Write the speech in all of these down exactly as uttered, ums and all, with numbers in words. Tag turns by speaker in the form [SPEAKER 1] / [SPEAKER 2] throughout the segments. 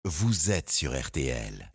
[SPEAKER 1] vous êtes sur R T L.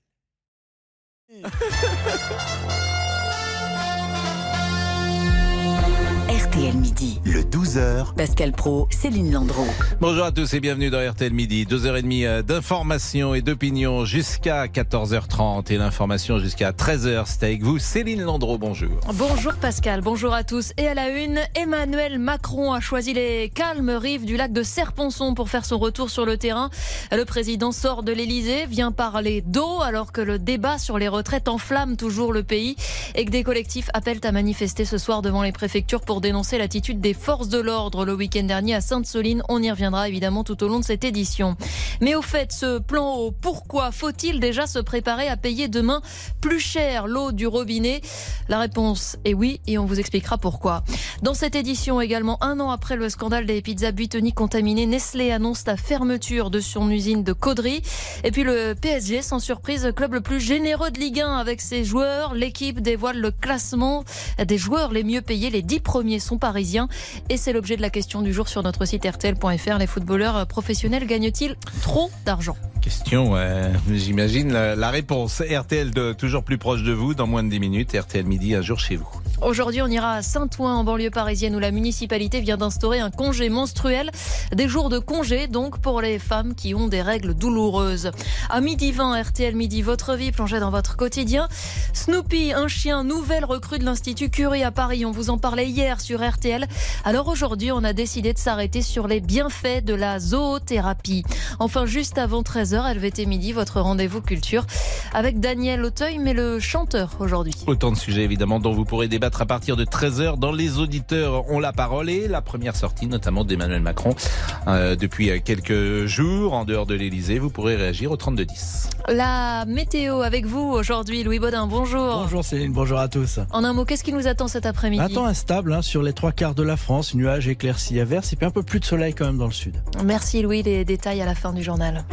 [SPEAKER 2] R T L Midi.
[SPEAKER 1] Le douze heures.
[SPEAKER 2] Pascal Praud, Céline Landreau.
[SPEAKER 3] Bonjour à tous et bienvenue dans R T L Midi. deux heures trente d'informations et d'opinions jusqu'à quatorze heures trente et l'information jusqu'à treize heures. C'est avec vous, Céline Landreau. Bonjour.
[SPEAKER 4] Bonjour Pascal, bonjour à tous. Et à la une, Emmanuel Macron a choisi les calmes rives du lac de Serre-Ponçon pour faire son retour sur le terrain. Le président sort de l'Elysée, vient parler d'eau alors que le débat sur les retraites enflamme toujours le pays et que des collectifs appellent à manifester ce soir devant les préfectures pour dénoncer l'attitude des forces de l'ordre le week-end dernier à Sainte-Soline. On y reviendra évidemment tout au long de cette édition. Mais au fait, ce plan eau, pourquoi faut-il déjà se préparer à payer demain plus cher l'eau du robinet ? La réponse est oui et on vous expliquera pourquoi. Dans cette édition également, un an après le scandale des pizzas Buitoni contaminées, Nestlé annonce la fermeture de son usine de Caudry. Et puis le P S G, sans surprise, club le plus généreux de Ligue un avec ses joueurs. L'équipe dévoile le classement des joueurs les mieux payés. Les dix premiers sont parisiens et c'est l'objet de la question du jour sur notre site R T L point F R. Les footballeurs professionnels gagnent-ils trop d'argent ?
[SPEAKER 3] Question, euh, j'imagine la, la réponse. R T L de, toujours plus proche de vous dans moins de dix minutes. R T L Midi, un jour chez vous.
[SPEAKER 4] Aujourd'hui, on ira à Saint-Ouen, en banlieue parisienne, où la municipalité vient d'instaurer un congé menstruel. Des jours de congé, donc, pour les femmes qui ont des règles douloureuses. À midi vingt, R T L Midi, votre vie plongée dans votre quotidien. Snoopy, un chien, nouvelle recrue de l'Institut Curie à Paris. On vous en parlait hier sur R T L. Alors aujourd'hui, on a décidé de s'arrêter sur les bienfaits de la zoothérapie. Enfin, juste avant treize heures, L V T Midi, votre rendez-vous culture avec Daniel Auteuil, mais le chanteur aujourd'hui.
[SPEAKER 3] Autant de sujets évidemment dont vous pourrez débattre à partir de treize heures dans Les Auditeurs ont la parole et la première sortie notamment d'Emmanuel Macron euh, depuis quelques jours en dehors de l'Elysée. Vous pourrez réagir au trente-deux dix.
[SPEAKER 4] La météo avec vous aujourd'hui, Louis Baudin, bonjour.
[SPEAKER 5] Bonjour Céline, bonjour à tous.
[SPEAKER 4] En un mot, qu'est-ce qui nous attend cet après-midi ?
[SPEAKER 5] Un temps instable hein, sur les trois quarts de la France, nuages, éclaircies, averses et puis un peu plus de soleil quand même dans le sud.
[SPEAKER 4] Merci Louis, les détails à la fin du journal.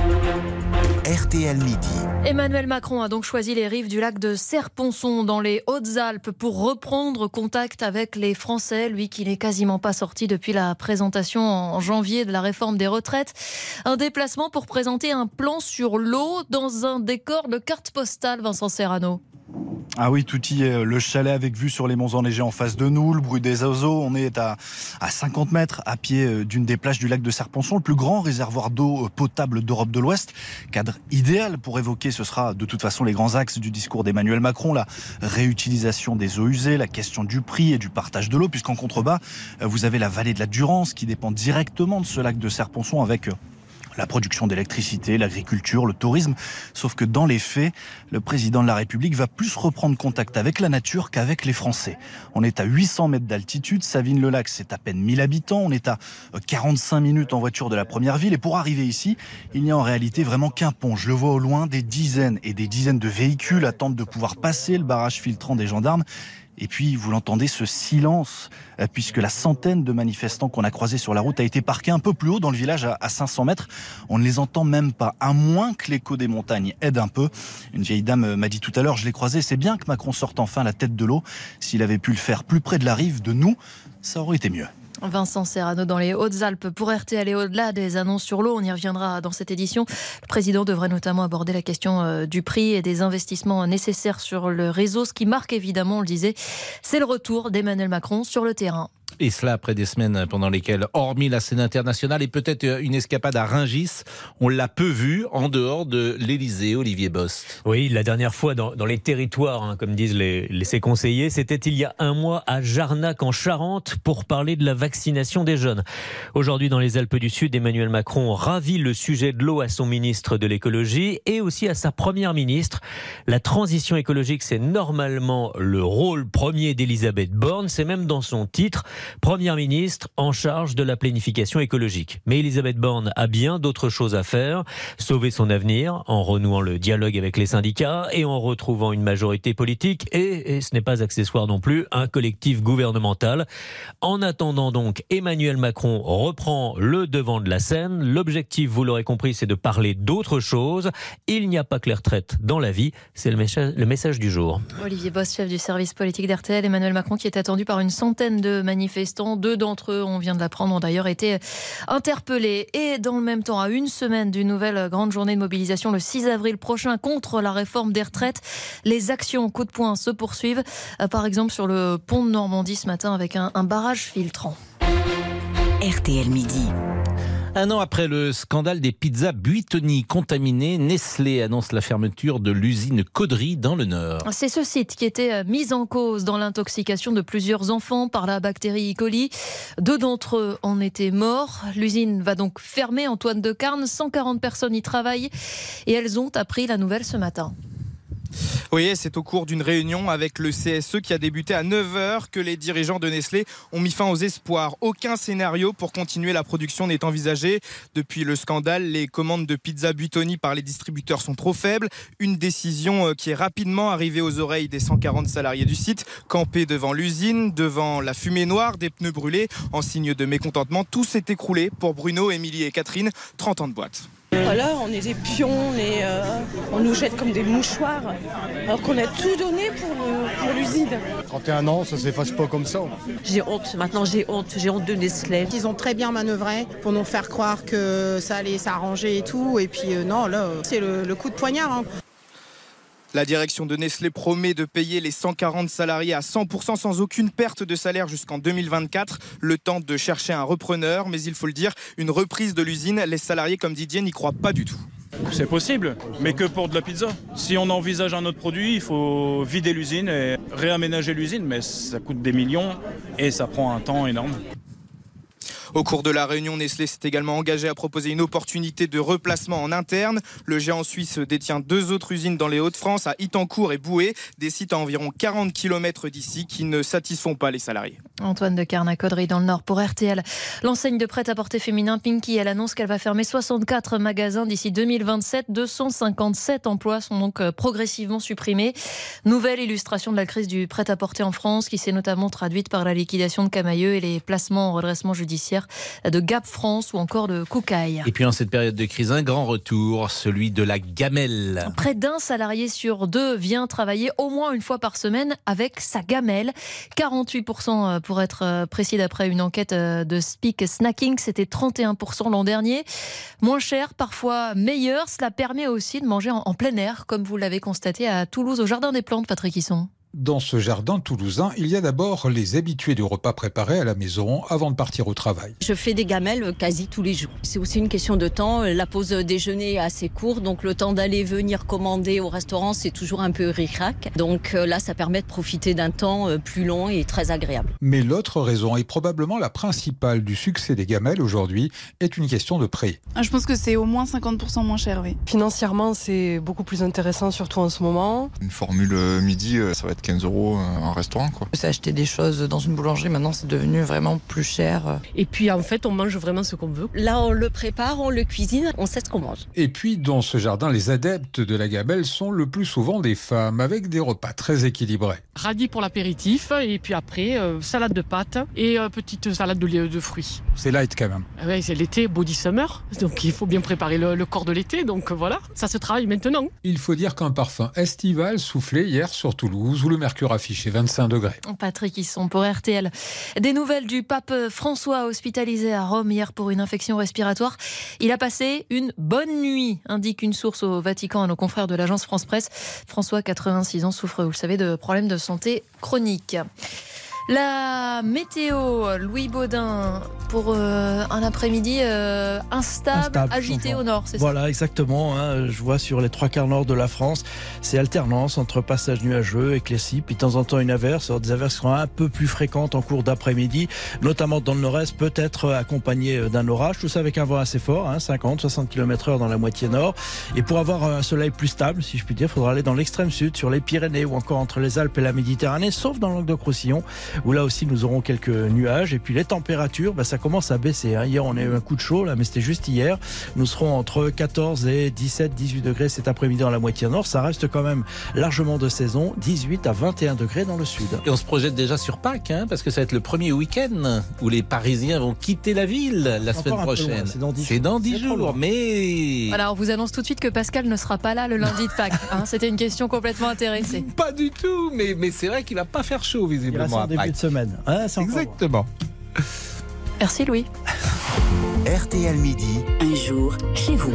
[SPEAKER 1] R T L Midi.
[SPEAKER 4] Emmanuel Macron a donc choisi les rives du lac de Serre-Ponçon dans les Hautes-Alpes pour reprendre contact avec les Français, lui qui n'est quasiment pas sorti depuis la présentation en janvier de la réforme des retraites. Un déplacement pour présenter un plan sur l'eau dans un décor de carte postale, Vincent Serrano.
[SPEAKER 6] Ah oui, tout y est. Le chalet avec vue sur les monts enneigés en face de nous, le bruit des oiseaux. On est à, à cinquante mètres à pied d'une des plages du lac de Serre-Ponçon, le plus grand réservoir d'eau potable d'Europe de l'Ouest. Cadre idéal pour évoquer, ce sera de toute façon les grands axes du discours d'Emmanuel Macron, la réutilisation des eaux usées, la question du prix et du partage de l'eau, puisqu'en contrebas, vous avez la vallée de la Durance qui dépend directement de ce lac de Serre-Ponçon avec la production d'électricité, l'agriculture, le tourisme. Sauf que dans les faits, le président de la République va plus reprendre contact avec la nature qu'avec les Français. On est à huit cents mètres d'altitude. Savines-le-Lac, c'est à peine mille habitants. On est à quarante-cinq minutes en voiture de la première ville. Et pour arriver ici, il n'y a en réalité vraiment qu'un pont. Je le vois au loin, des dizaines et des dizaines de véhicules attendent de pouvoir passer le barrage filtrant des gendarmes. Et puis, vous l'entendez, ce silence, puisque la centaine de manifestants qu'on a croisés sur la route a été parquée un peu plus haut dans le village, à cinq cents mètres. On ne les entend même pas, à moins que l'écho des montagnes aide un peu. Une vieille dame m'a dit tout à l'heure, je l'ai croisé, c'est bien que Macron sorte enfin la tête de l'eau. S'il avait pu le faire plus près de la rive, de nous, ça aurait été mieux.
[SPEAKER 4] Vincent Serrano dans les Hautes-Alpes pour R T L et au-delà des annonces sur l'eau. On y reviendra dans cette édition. Le président devrait notamment aborder la question du prix et des investissements nécessaires sur le réseau. Ce qui marque évidemment, on le disait, c'est le retour d'Emmanuel Macron sur le terrain.
[SPEAKER 3] Et cela après des semaines pendant lesquelles, hormis la scène internationale et peut-être une escapade à Rungis, on l'a peu vu en dehors de l'Elysée, Olivier Bost.
[SPEAKER 7] Oui, la dernière fois dans, dans les territoires, hein, comme disent les, les, ses conseillers, c'était il y a un mois à Jarnac en Charente pour parler de la vaccination des jeunes. Aujourd'hui dans les Alpes du Sud, Emmanuel Macron ravit le sujet de l'eau à son ministre de l'écologie et aussi à sa première ministre. La transition écologique, c'est normalement le rôle premier d'Elisabeth Borne, c'est même dans son titre. Première ministre en charge de la planification écologique. Mais Elisabeth Borne a bien d'autres choses à faire. Sauver son avenir en renouant le dialogue avec les syndicats et en retrouvant une majorité politique et, et ce n'est pas accessoire non plus, un collectif gouvernemental. En attendant donc, Emmanuel Macron reprend le devant de la scène. L'objectif, vous l'aurez compris, c'est de parler d'autre chose. Il n'y a pas que les retraites dans la vie. C'est le message, le message du jour.
[SPEAKER 4] Olivier Bost, chef du service politique d'R T L. Emmanuel Macron qui est attendu par une centaine de manifestants manifestants. Deux d'entre eux, on vient de l'apprendre, ont d'ailleurs été interpellés. Et dans le même temps, à une semaine d'une nouvelle grande journée de mobilisation le six avril prochain contre la réforme des retraites, les actions coup de poing se poursuivent. Par exemple sur le pont de Normandie ce matin avec un, un barrage filtrant.
[SPEAKER 2] R T L Midi.
[SPEAKER 3] Un an après le scandale des pizzas Buitoni contaminées, Nestlé annonce la fermeture de l'usine Caudry dans le Nord.
[SPEAKER 4] C'est ce site qui était mis en cause dans l'intoxication de plusieurs enfants par la bactérie E. coli. Deux d'entre eux en étaient morts. L'usine va donc fermer, Antoine Decarne. cent quarante personnes y travaillent et elles ont appris la nouvelle ce matin.
[SPEAKER 8] Oui, c'est au cours d'une réunion avec le C S E qui a débuté à neuf heures que les dirigeants de Nestlé ont mis fin aux espoirs. Aucun scénario pour continuer la production n'est envisagé. Depuis le scandale, les commandes de pizza Buitoni par les distributeurs sont trop faibles. Une décision qui est rapidement arrivée aux oreilles des cent quarante salariés du site, campés devant l'usine, devant la fumée noire des pneus brûlés. En signe de mécontentement, tout s'est écroulé pour Bruno, Émilie et Catherine, trente ans de boîte.
[SPEAKER 9] Là, on est des pions, on, est, euh, on nous jette comme des mouchoirs, alors qu'on a tout donné pour, euh, pour l'usine.
[SPEAKER 10] trente et un ans, ça ne s'efface pas comme ça.
[SPEAKER 11] J'ai honte, maintenant j'ai honte, j'ai honte de Nestlé.
[SPEAKER 12] Ils ont très bien manœuvré pour nous faire croire que ça allait s'arranger et tout, et puis euh, non, là, c'est le, le coup de poignard. Hein.
[SPEAKER 8] La direction de Nestlé promet de payer les cent quarante salariés à cent pour cent sans aucune perte de salaire jusqu'en deux mille vingt-quatre. Le temps de chercher un repreneur, mais il faut le dire, une reprise de l'usine, les salariés comme Didier n'y croient pas du tout.
[SPEAKER 13] C'est possible, mais que pour de la pizza. Si on envisage un autre produit, il faut vider l'usine et réaménager l'usine, mais ça coûte des millions et ça prend un temps énorme.
[SPEAKER 8] Au cours de la réunion, Nestlé s'est également engagé à proposer une opportunité de replacement en interne. Le géant suisse détient deux autres usines dans les Hauts-de-France, à Itancourt et Boué, des sites à environ quarante kilomètres d'ici qui ne satisfont pas les salariés.
[SPEAKER 4] Antoine Decarne à Caudry dans le Nord pour R T L. L'enseigne de prêt-à-porter féminin Pinky, elle annonce qu'elle va fermer soixante-quatre magasins d'ici deux mille vingt-sept. deux cent cinquante-sept emplois sont donc progressivement supprimés. Nouvelle illustration de la crise du prêt-à-porter en France qui s'est notamment traduite par la liquidation de Camaïeu et les placements en redressement judiciaire de Gap France ou encore de Koukaï.
[SPEAKER 3] Et puis en cette période de crise, un grand retour, celui de la gamelle.
[SPEAKER 4] Près d'un salarié sur deux vient travailler au moins une fois par semaine avec sa gamelle. quarante-huit pour cent pour être précis d'après une enquête de Speak Snacking, c'était trente et un pour cent l'an dernier. Moins cher, parfois meilleur, cela permet aussi de manger en plein air, comme vous l'avez constaté à Toulouse au Jardin des Plantes, Patrick Hisson.
[SPEAKER 14] Dans ce jardin toulousain, il y a d'abord les habitués du repas préparé à la maison avant de partir au travail.
[SPEAKER 11] Je fais des gamelles quasi tous les jours. C'est aussi une question de temps. La pause déjeuner est assez courte, donc le temps d'aller venir commander au restaurant, c'est toujours un peu ric-rac. Donc là, ça permet de profiter d'un temps plus long et très agréable.
[SPEAKER 14] Mais l'autre raison, et probablement la principale du succès des gamelles aujourd'hui, est une question de prix.
[SPEAKER 15] Je pense que c'est au moins cinquante pour cent moins cher, oui.
[SPEAKER 16] Financièrement, c'est beaucoup plus intéressant, surtout en ce moment.
[SPEAKER 17] Une formule midi, ça va être quinze euros en restaurant, quoi.
[SPEAKER 16] C'est acheter des choses dans une boulangerie, maintenant c'est devenu vraiment plus cher.
[SPEAKER 18] Et puis en fait on mange vraiment ce qu'on veut.
[SPEAKER 11] Là on le prépare, on le cuisine, on sait ce qu'on mange.
[SPEAKER 14] Et puis dans ce jardin, les adeptes de la gamelle sont le plus souvent des femmes avec des repas très équilibrés.
[SPEAKER 18] Radis pour l'apéritif et puis après euh, salade de pâtes et euh, petite salade de, de fruits.
[SPEAKER 14] C'est light quand même.
[SPEAKER 18] Ouais, c'est l'été, body summer, donc il faut bien préparer le, le corps de l'été, donc voilà, ça se travaille maintenant.
[SPEAKER 14] Il faut dire qu'un parfum estival soufflait hier sur Toulouse où le mercure affiché vingt-cinq degrés.
[SPEAKER 4] Patrick Hisson pour R T L. Des nouvelles du pape François hospitalisé à Rome hier pour une infection respiratoire. Il a passé une bonne nuit, indique une source au Vatican à nos confrères de l'agence France Presse. François, quatre-vingt-six ans, souffre, vous le savez, de problèmes de santé chroniques. La météo, Louis Baudin, pour euh, un après-midi euh, instable, instable, agité au nord, c'est
[SPEAKER 5] voilà, ça Voilà,
[SPEAKER 4] exactement.
[SPEAKER 5] exactement. Hein, je vois sur les trois quarts nord de la France, c'est alternance entre passages nuageux, éclaircies, puis de temps en temps une averse. Alors, des averses seront un peu plus fréquentes en cours d'après-midi, notamment dans le nord-est, peut-être accompagnées d'un orage. Tout ça avec un vent assez fort, hein, cinquante à soixante kilomètres heure dans la moitié nord. Et pour avoir un soleil plus stable, si je puis dire, il faudra aller dans l'extrême sud, sur les Pyrénées ou encore entre les Alpes et la Méditerranée, sauf dans le Languedoc-Roussillon, où là aussi nous aurons quelques nuages. Et puis les températures, bah, ça commence à baisser. Hein. Hier on a eu un coup de chaud, là, mais c'était juste hier. Nous serons entre quatorze et dix-sept, dix-huit degrés cet après-midi dans la moitié nord. Ça reste quand même largement de saison, dix-huit à vingt et un degrés dans le sud.
[SPEAKER 3] Et on se projette déjà sur Pâques, hein, parce que ça va être le premier week-end où les Parisiens vont quitter la ville la semaine prochaine.
[SPEAKER 5] C'est dans dix,
[SPEAKER 3] C'est dans dix jours, mais...
[SPEAKER 4] Voilà, on vous annonce tout de suite que Pascal ne sera pas là le lundi de Pâques. Hein. C'était une question complètement intéressée.
[SPEAKER 3] Pas du tout, mais, mais c'est vrai qu'il va pas faire chaud visiblement à Pâques.
[SPEAKER 5] début de semaine. Ah, c'est
[SPEAKER 3] exactement.
[SPEAKER 4] Merci Louis.
[SPEAKER 1] R T L Midi.
[SPEAKER 2] Un jour chez vous.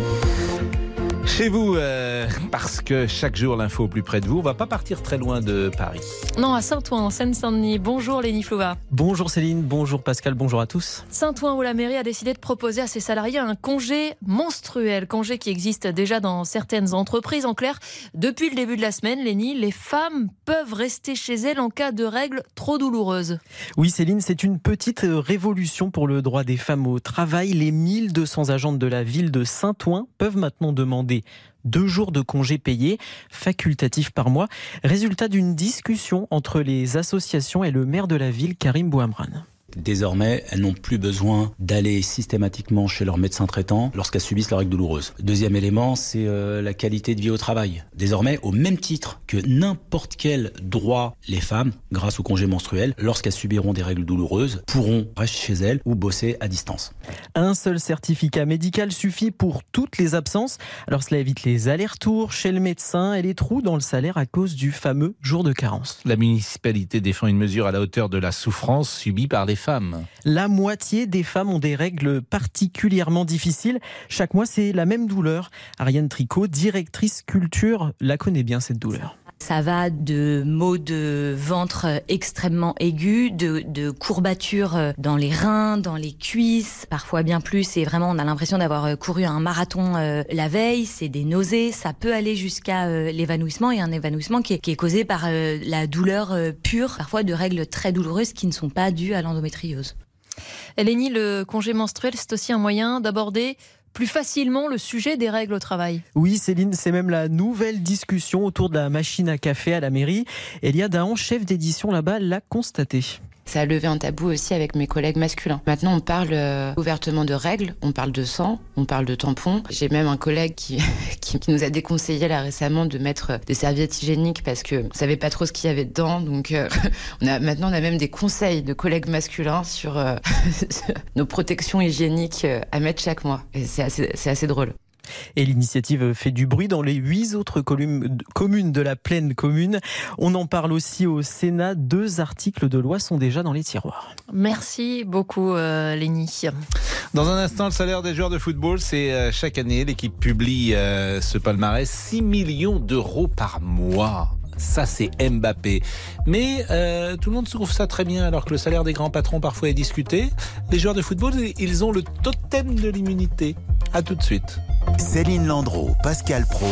[SPEAKER 3] Chez vous, euh, parce que chaque jour l'info au plus près de vous, on va pas partir très loin de Paris.
[SPEAKER 4] Non, à Saint-Ouen, en Seine-Saint-Denis. Bonjour Lénie Flouva.
[SPEAKER 7] Bonjour Céline, bonjour Pascal, bonjour à tous.
[SPEAKER 4] Saint-Ouen, où la mairie a décidé de proposer à ses salariés un congé menstruel, congé qui existe déjà dans certaines entreprises. En clair, depuis le début de la semaine, Lénie, les femmes peuvent rester chez elles en cas de règles trop douloureuses.
[SPEAKER 7] Oui Céline, c'est une petite révolution pour le droit des femmes au travail. Les mille deux cents agentes de la ville de Saint-Ouen peuvent maintenant demander deux jours de congés payés, facultatifs par mois. Résultat d'une discussion entre les associations et le maire de la ville, Karim Bouhamran.
[SPEAKER 19] Désormais, elles n'ont plus besoin d'aller systématiquement chez leur médecin traitant lorsqu'elles subissent la règle douloureuse. Deuxième élément, c'est euh, la qualité de vie au travail. Désormais, au même titre que n'importe quel droit, les femmes, grâce au congé menstruel, lorsqu'elles subiront des règles douloureuses, pourront rester chez elles ou bosser à distance.
[SPEAKER 7] Un seul certificat médical suffit pour toutes les absences. Alors cela évite les allers-retours chez le médecin et les trous dans le salaire à cause du fameux jour de carence.
[SPEAKER 3] La municipalité défend une mesure à la hauteur de la souffrance subie par les femmes.
[SPEAKER 7] La moitié des femmes ont des règles particulièrement difficiles. Chaque mois, c'est la même douleur. Ariane Tricot, directrice culture, la connaît bien cette douleur.
[SPEAKER 20] Ça va de maux de ventre extrêmement aigus, de, de courbatures dans les reins, dans les cuisses, parfois bien plus. Et vraiment, on a l'impression d'avoir couru un marathon euh, la veille. C'est des nausées. Ça peut aller jusqu'à euh, l'évanouissement, et un évanouissement qui est, qui est causé par euh, la douleur euh, pure, parfois de règles très douloureuses qui ne sont pas dues à l'endométriose.
[SPEAKER 4] Lénie, le congé menstruel, c'est aussi un moyen d'aborder plus facilement le sujet des règles au travail.
[SPEAKER 7] Oui Céline, c'est même la nouvelle discussion autour de la machine à café à la mairie. Elia Dahan, chef d'édition là-bas, l'a constaté.
[SPEAKER 21] Ça a levé un tabou aussi avec mes collègues masculins. Maintenant, on parle euh, ouvertement de règles, on parle de sang, on parle de tampons. J'ai même un collègue qui, qui, qui nous a déconseillé là récemment de mettre des serviettes hygiéniques parce qu'on ne savait pas trop ce qu'il y avait dedans. Donc euh, on a, maintenant, on a même des conseils de collègues masculins sur euh, nos protections hygiéniques euh, à mettre chaque mois. Et c'est assez, c'est assez drôle.
[SPEAKER 7] Et l'initiative fait du bruit dans les huit autres communes de la pleine commune. On en parle aussi au Sénat. Deux articles de loi sont déjà dans les tiroirs.
[SPEAKER 4] Merci beaucoup, euh, Lénie.
[SPEAKER 3] Dans un instant, le salaire des joueurs de football, c'est euh, chaque année, l'équipe publie euh, ce palmarès, six millions d'euros par mois. Ça, c'est Mbappé. Mais euh, tout le monde trouve ça très bien, alors que le salaire des grands patrons parfois est discuté. Les joueurs de football, ils ont le totem de l'immunité. À tout de suite.
[SPEAKER 1] Céline Landreau, Pascal Praud.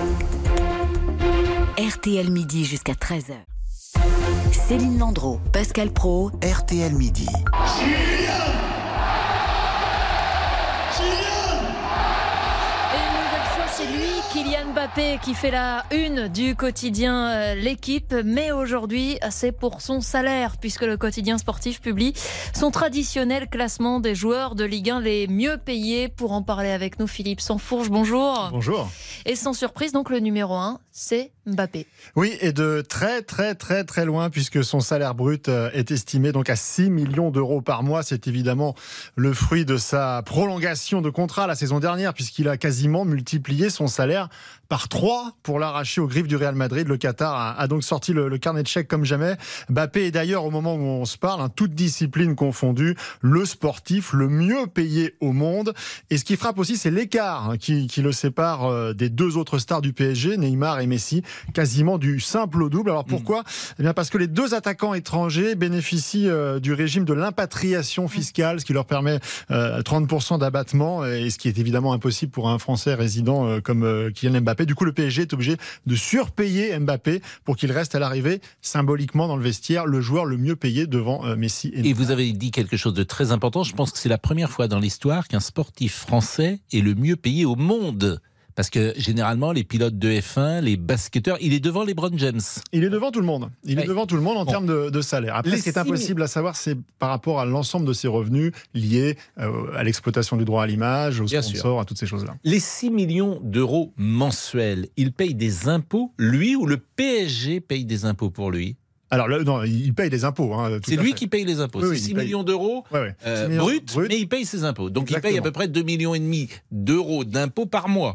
[SPEAKER 2] R T L Midi jusqu'à treize heures. Céline Landreau, Pascal Praud.
[SPEAKER 1] R T L Midi.
[SPEAKER 4] C'est lui, Kylian Mbappé, qui fait la une du quotidien euh, L'équipe. Mais aujourd'hui, c'est pour son salaire, puisque le quotidien sportif publie son traditionnel classement des joueurs de Ligue un les mieux payés. Pour en parler avec nous, Philippe Sansfourche, bonjour.
[SPEAKER 22] Bonjour.
[SPEAKER 4] Et sans surprise, donc le numéro un, c'est Mbappé.
[SPEAKER 22] Oui, et de très très très très loin, puisque son salaire brut est estimé donc à six millions d'euros par mois. C'est évidemment le fruit de sa prolongation de contrat la saison dernière, puisqu'il a quasiment multiplié son salaire par trois pour l'arracher aux griffes du Real Madrid. Le Qatar a, a donc sorti le, le carnet de chèques comme jamais. Mbappé est d'ailleurs, au moment où on se parle, hein, toute discipline confondue, le sportif le mieux payé au monde. Et ce qui frappe aussi, c'est l'écart hein, qui, qui le sépare euh, des deux autres stars du P S G, Neymar et Messi, quasiment du simple au double. Alors pourquoi ? mmh. Eh bien parce que les deux attaquants étrangers bénéficient euh, du régime de l'impatriation fiscale, ce qui leur permet euh, trente pour cent d'abattement, et ce qui est évidemment impossible pour un Français résident euh, comme euh, Kylian Mbappé. Du coup, le P S G est obligé de surpayer Mbappé pour qu'il reste à l'arrivée, symboliquement dans le vestiaire, le joueur le mieux payé devant euh, Messi et Neymar.
[SPEAKER 3] Et vous avez dit quelque chose de très important. Je pense que c'est la première fois dans l'histoire qu'un sportif français est le mieux payé au monde. Parce que généralement, les pilotes de F un, les basketteurs, il est devant LeBron James.
[SPEAKER 22] Il est devant tout le monde. Il ouais. est devant tout le monde en bon. termes de, de salaire. Après, les ce qui est impossible à savoir, c'est par rapport à l'ensemble de ses revenus liés euh, à l'exploitation du droit à l'image, aux Bien sponsors, sûr. à toutes ces choses-là.
[SPEAKER 3] Les six millions d'euros mensuels, il paye des impôts, lui, ou le P S G paye des impôts pour lui ?
[SPEAKER 22] Alors, le, non, il paye des impôts. Hein,
[SPEAKER 3] c'est lui fait. qui paye les impôts. Oui, c'est oui, six millions d'euros ouais, ouais. Euh, bruts, brut, mais il paye ses impôts. Donc, Exactement. il paye à peu près deux virgule cinq millions d'euros d'impôts par mois.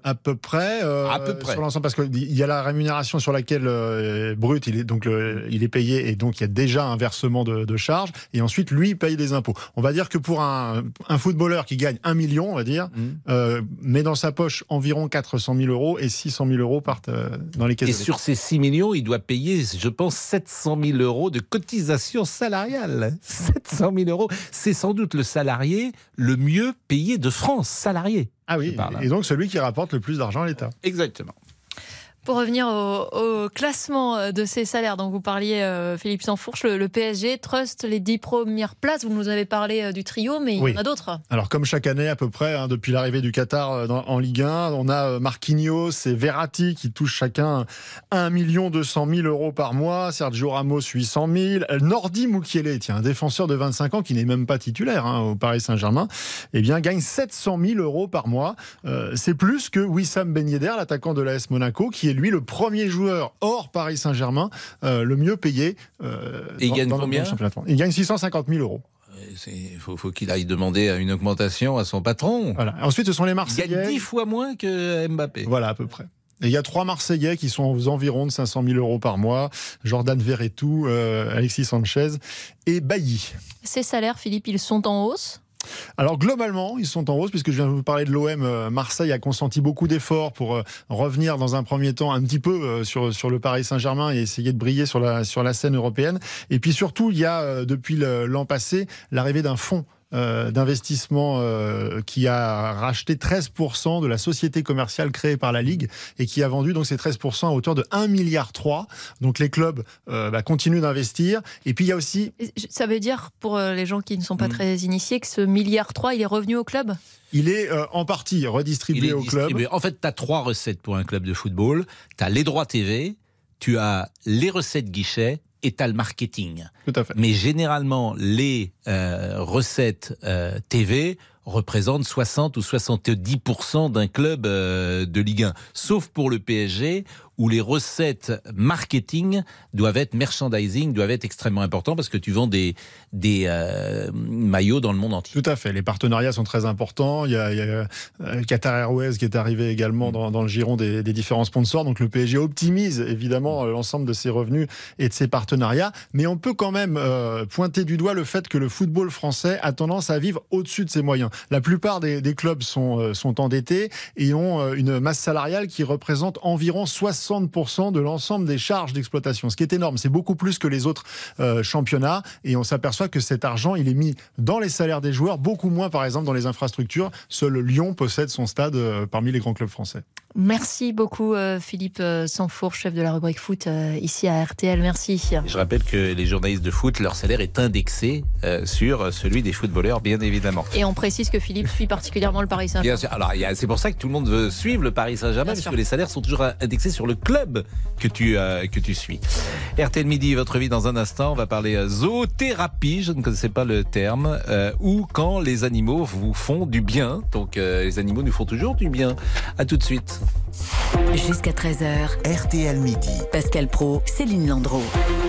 [SPEAKER 22] À peu près, euh,
[SPEAKER 3] à peu près.
[SPEAKER 22] Sur l'ensemble, parce qu'il y a la rémunération sur laquelle euh, brut, il est donc le, il est payé et donc il y a déjà un versement de, de charges et ensuite lui il paye des impôts. On va dire que pour un, un footballeur qui gagne un million, on va dire, mmh. euh, met dans sa poche environ quatre cent mille euros et six cent mille euros partent euh, dans les caisses.
[SPEAKER 3] Et sur ces six millions, il doit payer, je pense, sept cent mille euros de cotisation salariale. sept cent mille euros, c'est sans doute le salarié le mieux payé de France, salarié.
[SPEAKER 22] Ah oui, et donc celui qui rapporte le plus d'argent à l'État.
[SPEAKER 3] Exactement.
[SPEAKER 4] Pour revenir au, au classement de ces salaires dont vous parliez, euh, Philippe Sansfourche, le, le P S G trust les dix premières places. Vous nous avez parlé euh, du trio, mais
[SPEAKER 22] oui.
[SPEAKER 4] il y en a d'autres.
[SPEAKER 22] Alors, comme chaque année à peu près, hein, depuis l'arrivée du Qatar euh, dans, en Ligue un, on a Marquinhos et Verratti qui touchent chacun un million deux cent mille euros par mois. Sergio Ramos, huit cent mille. Nordi Mukiele, tiens, un défenseur de vingt-cinq ans qui n'est même pas titulaire hein, au Paris Saint-Germain, eh bien, gagne sept cent mille euros par mois. Euh, c'est plus que Wissam Ben Yedder, l'attaquant de l'A S Monaco, qui est lui le premier joueur hors Paris Saint-Germain, euh, le mieux payé. Euh,
[SPEAKER 3] Et il gagne
[SPEAKER 22] dans,
[SPEAKER 3] combien
[SPEAKER 22] dans le Il gagne six cent cinquante mille euros.
[SPEAKER 3] Il faut, faut qu'il aille demander une augmentation à son patron.
[SPEAKER 22] Voilà. Ensuite, ce sont les Marseillais.
[SPEAKER 3] Il gagne dix fois moins que Mbappé.
[SPEAKER 22] Voilà, à peu près. Et il y a trois Marseillais qui sont aux environs de cinq cent mille euros par mois. Jordan Verretou, euh, Alexis Sanchez et Bailly.
[SPEAKER 4] Ces salaires, Philippe, ils sont en hausse ?
[SPEAKER 22] Alors globalement, ils sont en hausse puisque je viens de vous parler de l'O M. Marseille a consenti beaucoup d'efforts pour revenir dans un premier temps un petit peu sur, sur le Paris Saint-Germain et essayer de briller sur la, sur la scène européenne. Et puis surtout, il y a depuis l'an passé l'arrivée d'un fonds Euh, d'investissement euh, qui a racheté treize pour cent de la société commerciale créée par la Ligue et qui a vendu donc ces treize pour cent à hauteur de un virgule trois milliard. Donc les clubs euh, bah, continuent d'investir. Et puis il y a aussi...
[SPEAKER 4] Ça veut dire, pour les gens qui ne sont pas mmh. très initiés, que ce milliard trois, il est revenu au club ?
[SPEAKER 22] Il est euh, en partie redistribué au club.
[SPEAKER 3] En fait, tu as trois recettes pour un club de football. Tu as les droits T V, tu as les recettes guichets et tu as le marketing.
[SPEAKER 22] Tout à fait.
[SPEAKER 3] Mais généralement, les euh, recettes euh, T V représentent soixante ou soixante-dix pour cent d'un club euh, de Ligue un. Sauf pour le P S G, où les recettes marketing doivent être merchandising, doivent être extrêmement importants parce que tu vends des, des euh, maillots dans le monde entier.
[SPEAKER 22] Tout à fait. Les partenariats sont très importants. Il y a, il y a euh, Qatar Airways qui est arrivé également dans, dans le giron des, des différents sponsors. Donc le P S G optimise évidemment l'ensemble de ses revenus et de ses partenariats. Mais on peut quand même euh, pointer du doigt le fait que le football français a tendance à vivre au-dessus de ses moyens. La plupart des, des clubs sont, euh, sont endettés et ont euh, une masse salariale qui représente environ soixante pour cent de l'ensemble des charges d'exploitation, ce qui est énorme. C'est beaucoup plus que les autres euh, championnats et on s'aperçoit que cet argent, il est mis dans les salaires des joueurs, beaucoup moins par exemple dans les infrastructures. Seul Lyon possède son stade euh, parmi les grands clubs français.
[SPEAKER 4] Merci beaucoup euh, Philippe Sansfourche, chef de la rubrique foot euh, ici à R T L. Merci.
[SPEAKER 3] Je rappelle que les journalistes de foot, leur salaire est indexé euh, sur celui des footballeurs, bien évidemment.
[SPEAKER 4] Et on précise que Philippe suit particulièrement le Paris Saint-Germain.
[SPEAKER 3] Bien sûr. Alors c'est pour ça que tout le monde veut suivre le Paris Saint-Germain, parce que les salaires sont toujours indexés sur le club que tu, euh, que tu suis. R T L Midi, votre vie dans un instant. On va parler euh, zoothérapie, je ne connaissais pas le terme, euh, ou quand les animaux vous font du bien. Donc euh, les animaux nous font toujours du bien. À tout de suite.
[SPEAKER 2] Jusqu'à treize heures.
[SPEAKER 1] R T L Midi.
[SPEAKER 2] Pascal Praud, Céline Landreau.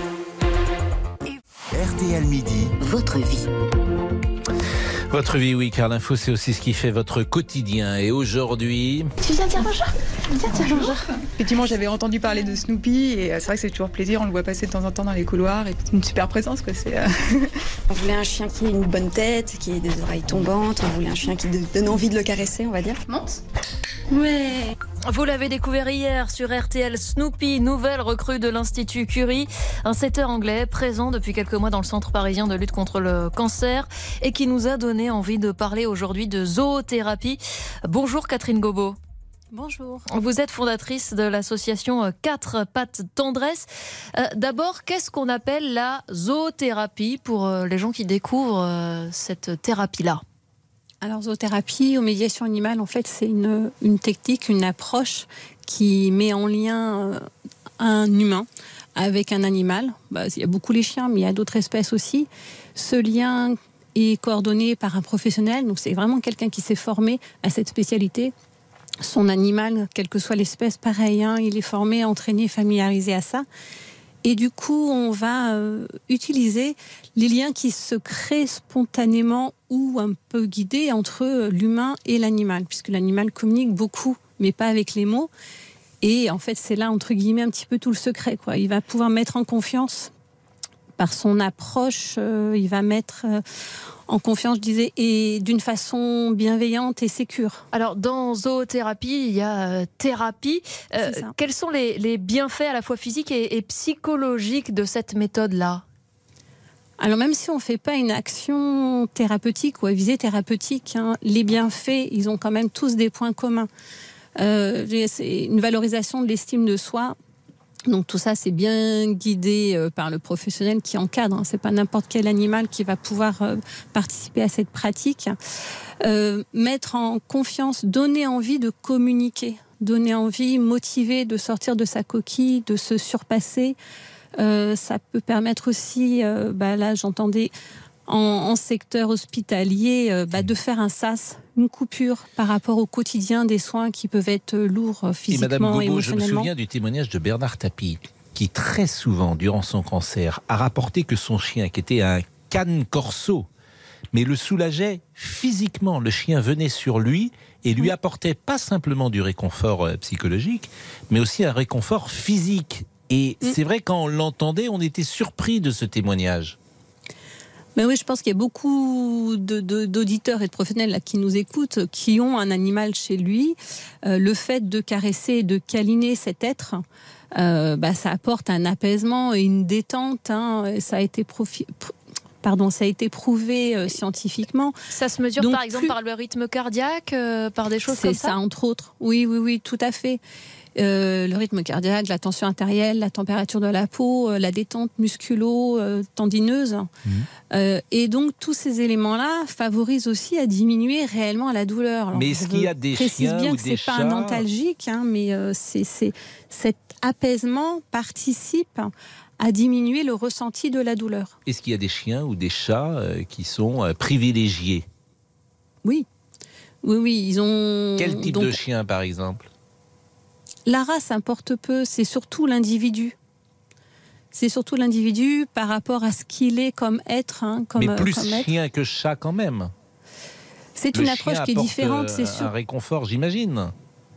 [SPEAKER 1] R T L Midi.
[SPEAKER 2] Votre vie.
[SPEAKER 3] Votre vie, oui, car l'info, c'est aussi ce qui fait votre quotidien. Et aujourd'hui...
[SPEAKER 6] Tu viens dire bonjour ? Viens dire bonjour. Effectivement, j'avais entendu parler de Snoopy et c'est vrai que c'est toujours plaisir. On le voit passer de temps en temps dans les couloirs et c'est une super présence, quoi. C'est, euh...
[SPEAKER 9] On voulait un chien qui ait une bonne tête, qui ait des oreilles tombantes. On voulait un chien qui donne envie de le caresser, on va dire.
[SPEAKER 6] Monte.
[SPEAKER 9] Ouais.
[SPEAKER 4] Vous l'avez découvert hier sur R T L, Snoopy, nouvelle recrue de l'Institut Curie, un setter anglais présent depuis quelques mois dans le centre parisien de lutte contre le cancer et qui nous a donné envie de parler aujourd'hui de zoothérapie. Bonjour Catherine Gobot.
[SPEAKER 23] Bonjour.
[SPEAKER 4] Vous êtes fondatrice de l'association Quatre Pattes Tendresse. Euh, d'abord, qu'est-ce qu'on appelle la zoothérapie pour euh, les gens qui découvrent euh, cette thérapie-là ?
[SPEAKER 23] Alors, zoothérapie ou médiation animale, en fait, c'est une, une technique, une approche qui met en lien un humain avec un animal. Bah, il y a beaucoup les chiens, mais il y a d'autres espèces aussi. Ce lien est coordonné par un professionnel, donc c'est vraiment quelqu'un qui s'est formé à cette spécialité. Son animal, quelle que soit l'espèce, pareil, hein, il est formé, entraîné, familiarisé à ça. Et du coup, on va euh, utiliser les liens qui se créent spontanément ou un peu guidés entre l'humain et l'animal, puisque l'animal communique beaucoup mais pas avec les mots. Et en fait, c'est là, entre guillemets, un petit peu tout le secret, quoi. Il va pouvoir mettre en confiance par son approche, euh, il va mettre euh, en confiance, je disais, et d'une façon bienveillante et sécure.
[SPEAKER 4] Alors, dans zoothérapie, il y a euh, thérapie. Euh, quels sont les, les bienfaits à la fois physiques et, et psychologiques de cette méthode-là ?
[SPEAKER 23] Alors, même si on ne fait pas une action thérapeutique ou à visée thérapeutique, hein, les bienfaits, ils ont quand même tous des points communs. Euh, c'est une valorisation de l'estime de soi. Donc tout ça, c'est bien guidé euh, par le professionnel qui encadre. Hein. C'est pas n'importe quel animal qui va pouvoir euh, participer à cette pratique. Euh, mettre en confiance, donner envie de communiquer, donner envie, motiver de sortir de sa coquille, de se surpasser. Euh, ça peut permettre aussi, euh, bah là j'entendais en, en secteur hospitalier, euh, bah, de faire un sas, une coupure par rapport au quotidien des soins qui peuvent être lourds physiquement et,
[SPEAKER 3] Madame Gobo,
[SPEAKER 23] émotionnellement.
[SPEAKER 3] je me souviens du témoignage de Bernard Tapie, qui très souvent, durant son cancer, a rapporté que son chien, qui était un cane corso, mais le soulageait physiquement. Le chien venait sur lui et lui apportait pas simplement du réconfort euh, psychologique, mais aussi un réconfort physique. Et mmh. c'est vrai, quand on l'entendait, on était surpris de ce témoignage.
[SPEAKER 23] Ben oui, je pense qu'il y a beaucoup de, de, d'auditeurs et de professionnels là, qui nous écoutent, qui ont un animal chez lui. Euh, le fait de caresser et de câliner cet être, euh, bah, ça apporte un apaisement et une détente. Hein. Ça a été profi... Pardon, ça a été prouvé euh, scientifiquement.
[SPEAKER 4] Ça se mesure
[SPEAKER 23] Donc,
[SPEAKER 4] par exemple
[SPEAKER 23] plus...
[SPEAKER 4] par le rythme cardiaque, euh, par des choses
[SPEAKER 23] C'est
[SPEAKER 4] comme ça.
[SPEAKER 23] C'est ça, entre autres. Oui, oui, oui, tout à fait. Euh, le rythme cardiaque, la tension artérielle, la température de la peau, euh, la détente musculo-tendineuse. Mmh. Euh, et donc, tous ces éléments-là favorisent aussi à diminuer réellement la douleur. Alors,
[SPEAKER 3] mais est-ce qu'il y a des chiens
[SPEAKER 23] bien
[SPEAKER 3] ou
[SPEAKER 23] que
[SPEAKER 3] des
[SPEAKER 23] c'est
[SPEAKER 3] chats
[SPEAKER 23] pas un antalgique, hein, mais euh, c'est, c'est, cet apaisement participe à diminuer le ressenti de la douleur.
[SPEAKER 3] Est-ce qu'il y a des chiens ou des chats euh, qui sont euh, privilégiés ?
[SPEAKER 23] Oui. Oui, oui, ils ont...
[SPEAKER 3] Quel type
[SPEAKER 23] donc,
[SPEAKER 3] de chien, par exemple ?
[SPEAKER 23] La race importe peu, c'est surtout l'individu. C'est surtout l'individu par rapport à ce qu'il est comme être. Hein, comme,
[SPEAKER 3] mais plus
[SPEAKER 23] comme
[SPEAKER 3] chien
[SPEAKER 23] être.
[SPEAKER 3] que chat quand même.
[SPEAKER 23] C'est
[SPEAKER 3] le
[SPEAKER 23] une approche qui est différente, c'est sûr.
[SPEAKER 3] Un réconfort, j'imagine.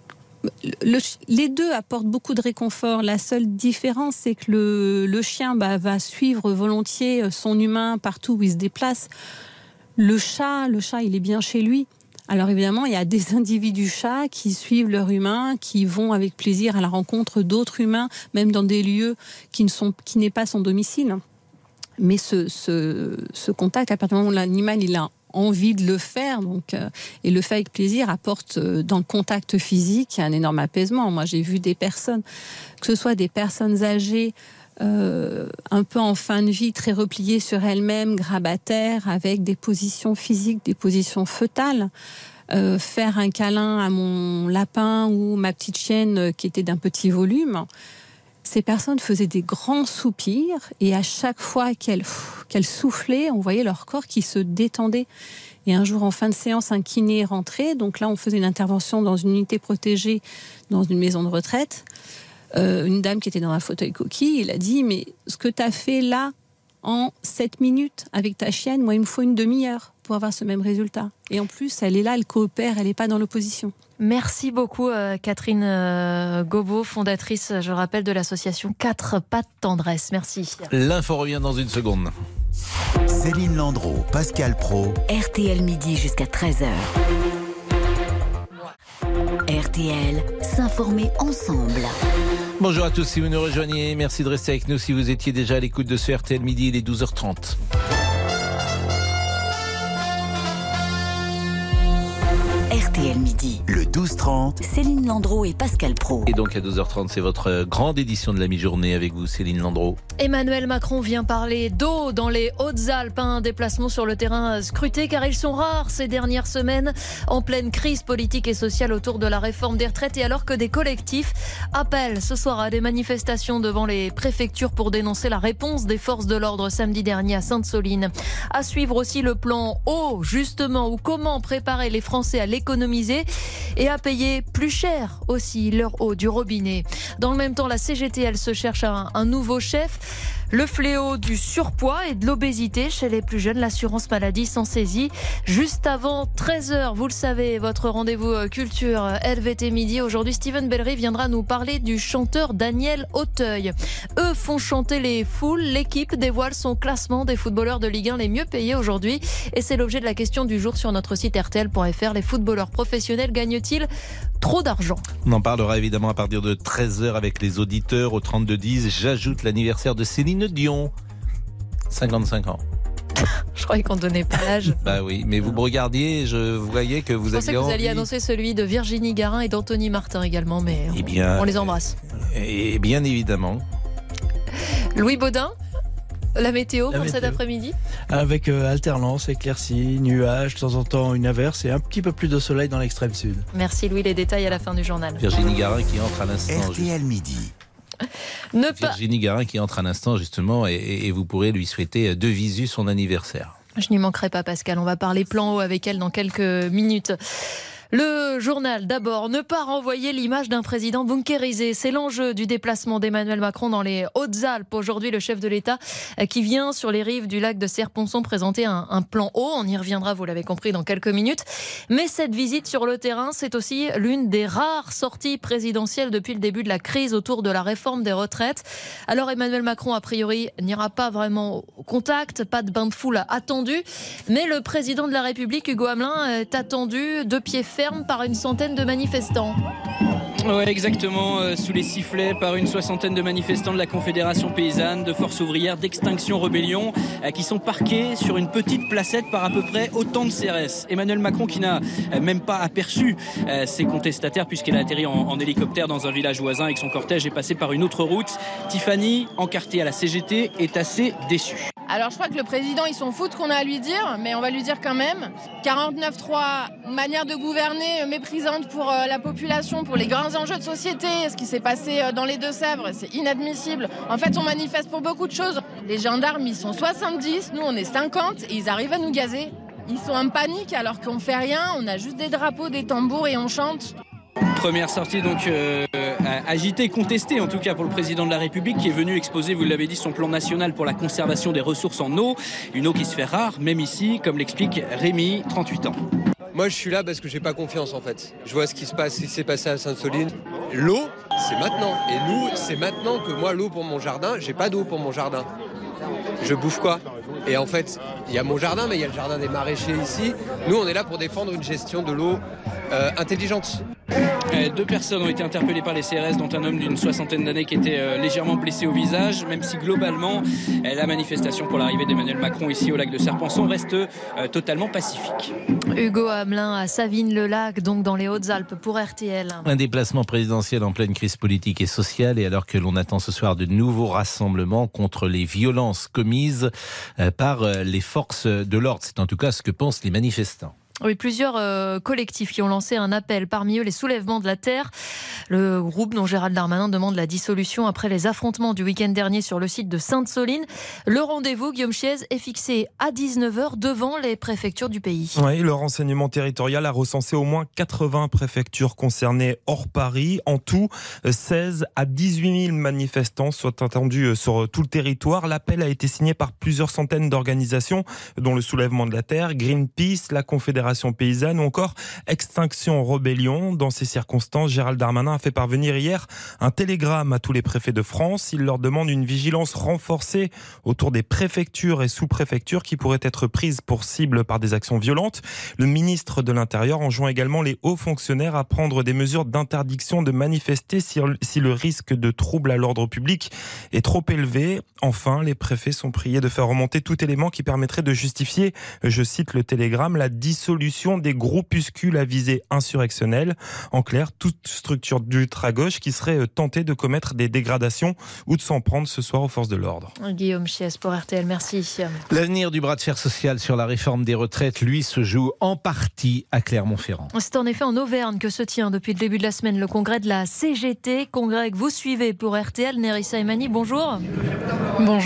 [SPEAKER 23] Le, les deux apportent beaucoup de réconfort. La seule différence, c'est que le, le chien bah, va suivre volontiers son humain partout où il se déplace. Le chat, le chat, il est bien chez lui. Alors évidemment, il y a des individus chats qui suivent leur humain, qui vont avec plaisir à la rencontre d'autres humains, même dans des lieux qui ne sont, qui n'est pas son domicile. Mais ce, ce, ce contact, à partir du moment où l'animal il a envie de le faire, donc euh, et le fait avec plaisir, apporte euh, dans le contact physique un énorme apaisement. Moi, j'ai vu des personnes, que ce soit des personnes âgées, Euh, un peu en fin de vie, très repliées sur elles-mêmes, grabataires, avec des positions physiques, des positions fœtales. Euh, faire un câlin à mon lapin ou ma petite chienne qui était d'un petit volume. Ces personnes faisaient des grands soupirs et à chaque fois qu'elles, qu'elles soufflaient, on voyait leur corps qui se détendait. Et un jour, en fin de séance, un kiné est rentré. Donc là, on faisait une intervention dans une unité protégée, dans une maison de retraite. Euh, une dame qui était dans un fauteuil coquille, il a dit « Mais ce que tu as fait là, en sept minutes, avec ta chienne, moi, il me faut une demi-heure pour avoir ce même résultat. » Et en plus, elle est là, elle coopère, elle n'est pas dans l'opposition.
[SPEAKER 4] Merci beaucoup, euh, Catherine euh, Gobo, fondatrice, je rappelle, de l'association Quatre Pattes Tendresse. Merci.
[SPEAKER 3] L'info revient dans une seconde.
[SPEAKER 1] Céline Landreau, Pascal Praud.
[SPEAKER 2] R T L midi jusqu'à treize heures. R T L, s'informer ensemble.
[SPEAKER 3] Bonjour à tous, si vous nous rejoignez, merci de rester avec nous. Si vous étiez déjà à l'écoute de ce R T L Midi, il est douze heures trente.
[SPEAKER 2] R T L Midi.
[SPEAKER 1] Le douze trente.
[SPEAKER 2] Céline Landreau et Pascal Praud.
[SPEAKER 3] Et donc à douze heures trente, c'est votre grande édition de la mi-journée avec vous, Céline Landreau.
[SPEAKER 4] Emmanuel Macron vient parler d'eau dans les Hautes-Alpes. Un déplacement sur le terrain scruté car ils sont rares ces dernières semaines en pleine crise politique et sociale autour de la réforme des retraites et alors que des collectifs appellent ce soir à des manifestations devant les préfectures pour dénoncer la réponse des forces de l'ordre samedi dernier à Sainte-Soline. À suivre aussi le plan eau justement ou comment préparer les Français à l'économiser et à payer plus cher aussi leur eau du robinet. Dans le même temps, la C G T, elle se cherche un, un nouveau chef. Le fléau du surpoids et de l'obésité chez les plus jeunes, l'assurance maladie s'en saisit. Juste avant treize heures, vous le savez, votre rendez-vous culture L V T midi. Aujourd'hui, Steven Bellery viendra nous parler du chanteur Daniel Auteuil. Eux font chanter les foules. L'équipe dévoile son classement des footballeurs de Ligue un les mieux payés aujourd'hui. Et c'est l'objet de la question du jour sur notre site R T L point F R. Les footballeurs professionnels gagnent-ils trop d'argent?
[SPEAKER 3] On en parlera évidemment à partir de treize heures avec les auditeurs au trente-deux dix. J'ajoute l'anniversaire de Céline Dion, cinquante-cinq ans.
[SPEAKER 4] Je croyais qu'on ne donnait pas l'âge.
[SPEAKER 3] Bah oui, mais vous me regardiez, je voyais que vous
[SPEAKER 4] je
[SPEAKER 3] aviez
[SPEAKER 4] pensais que vous
[SPEAKER 3] envie...
[SPEAKER 4] alliez annoncer celui de Virginie Garin et d'Anthony Martin également, mais
[SPEAKER 3] eh bien,
[SPEAKER 4] on les embrasse.
[SPEAKER 3] Et bien évidemment.
[SPEAKER 4] Louis Baudin, la météo
[SPEAKER 5] La
[SPEAKER 4] pour
[SPEAKER 5] météo.
[SPEAKER 4] cet après-midi?
[SPEAKER 5] Avec euh, alternance, éclaircies, nuages, de temps en temps une averse et un petit peu plus de soleil dans l'extrême sud.
[SPEAKER 4] Merci Louis, les détails à la fin du journal.
[SPEAKER 3] Virginie Garin qui entre à l'instant.
[SPEAKER 1] R T L midi.
[SPEAKER 4] Ne pas...
[SPEAKER 3] Virginie Garin qui entre à l'instant justement et, et vous pourrez lui souhaiter de visu son anniversaire.
[SPEAKER 4] Je n'y manquerai pas Pascal, on va parler plan haut avec elle dans quelques minutes. Le journal, d'abord, ne pas renvoyer l'image d'un président bunkérisé. C'est l'enjeu du déplacement d'Emmanuel Macron dans les Hautes-Alpes. Aujourd'hui, le chef de l'État qui vient sur les rives du lac de Serponçon présenter un, un plan haut. On y reviendra, vous l'avez compris, dans quelques minutes. Mais cette visite sur le terrain, c'est aussi l'une des rares sorties présidentielles depuis le début de la crise autour de la réforme des retraites. Alors Emmanuel Macron, a priori, n'ira pas vraiment au contact, pas de bain de foule attendu. Mais le président de la République, Hugo Hamelin, est attendu de pied ferme par une centaine de manifestants.
[SPEAKER 10] Ouais, exactement, euh, sous les sifflets par une soixantaine de manifestants de la Confédération paysanne, de Force ouvrière, d'Extinction Rebellion, euh, qui sont parqués sur une petite placette par à peu près autant de C R S. Emmanuel Macron qui n'a euh, même pas aperçu euh, ses contestataires puisqu'il a atterri en, en hélicoptère dans un village voisin et que son cortège est passé par une autre route. Tiffany, encartée à la C G T, est assez déçue.
[SPEAKER 12] Alors je crois que le président, il s'en fout de ce qu'on a à lui dire, mais on va lui dire quand même. quarante-neuf trois, manière de gouverner méprisante pour euh, la population, pour les grands enjeux de société, ce qui s'est passé euh, dans les Deux-Sèvres, c'est inadmissible. En fait, on manifeste pour beaucoup de choses. Les gendarmes, ils sont soixante-dix, nous on est cinquante, et ils arrivent à nous gazer. Ils sont en panique alors qu'on fait rien, on a juste des drapeaux, des tambours et on chante.
[SPEAKER 10] Première sortie donc euh, agitée, contestée en tout cas pour le président de la République qui est venu exposer, vous l'avez dit, son plan national pour la conservation des ressources en eau. Une eau qui se fait rare, même ici, comme l'explique Rémi, trente-huit ans.
[SPEAKER 13] Moi je suis là parce que j'ai pas confiance en fait. Je vois ce qui se passe, ce qui s'est passé à Sainte-Soline. L'eau, c'est maintenant. Et nous, c'est maintenant que moi, l'eau pour mon jardin, j'ai pas d'eau pour mon jardin. Je bouffe quoi? Et en fait, il y a mon jardin, mais il y a le jardin des maraîchers ici. Nous, on est là pour défendre une gestion de l'eau euh, intelligente.
[SPEAKER 10] Deux personnes ont été interpellées par les C R S, dont un homme d'une soixantaine d'années qui était euh, légèrement blessé au visage, même si globalement, euh, la manifestation pour l'arrivée d'Emmanuel Macron ici au lac de Serponçon reste euh, totalement pacifique.
[SPEAKER 4] Hugo Hamelin à Savines-le-Lac, donc dans les Hautes-Alpes pour R T L.
[SPEAKER 3] Un déplacement présidentiel en pleine crise politique et sociale, et alors que l'on attend ce soir de nouveaux rassemblements contre les violences commises par les forces de l'ordre. C'est en tout cas ce que pensent les manifestants.
[SPEAKER 4] Oui, plusieurs euh, collectifs qui ont lancé un appel, parmi eux les Soulèvements de la Terre. Le groupe dont Gérald Darmanin demande la dissolution après les affrontements du week-end dernier sur le site de Sainte-Soline. Le rendez-vous, Guillaume Chiez, est fixé à dix-neuf heures devant les préfectures du pays.
[SPEAKER 24] Oui, le renseignement territorial a recensé au moins quatre-vingts préfectures concernées hors Paris. En tout, seize à dix-huit mille manifestants sont attendus sur tout le territoire. L'appel a été signé par plusieurs centaines d'organisations, dont le Soulèvement de la Terre, Greenpeace, la Confédération paysanne ou encore Extinction Rebellion. Dans ces circonstances, Gérald Darmanin a fait parvenir hier un télégramme à tous les préfets de France. Il leur demande une vigilance renforcée autour des préfectures et sous-préfectures qui pourraient être prises pour cible par des actions violentes. Le ministre de l'Intérieur enjoint également les hauts fonctionnaires à prendre des mesures d'interdiction de manifester si, si le risque de trouble à l'ordre public est trop élevé. Enfin, les préfets sont priés de faire remonter tout élément qui permettrait de justifier, je cite le télégramme, la dissolution des groupuscules à visée insurrectionnelle. En clair, toute structure d'ultra-gauche qui serait tentée de commettre des dégradations ou de s'en prendre ce soir aux forces de l'ordre.
[SPEAKER 4] Guillaume Chiez pour R T L, merci.
[SPEAKER 3] L'avenir du bras de fer social sur la réforme des retraites, lui, se joue en partie à Clermont-Ferrand.
[SPEAKER 4] C'est en effet en Auvergne que se tient depuis le début de la semaine le congrès de la C G T. Congrès que vous suivez pour R T L. Nérissa Emani, bonjour.
[SPEAKER 16] Bonjour.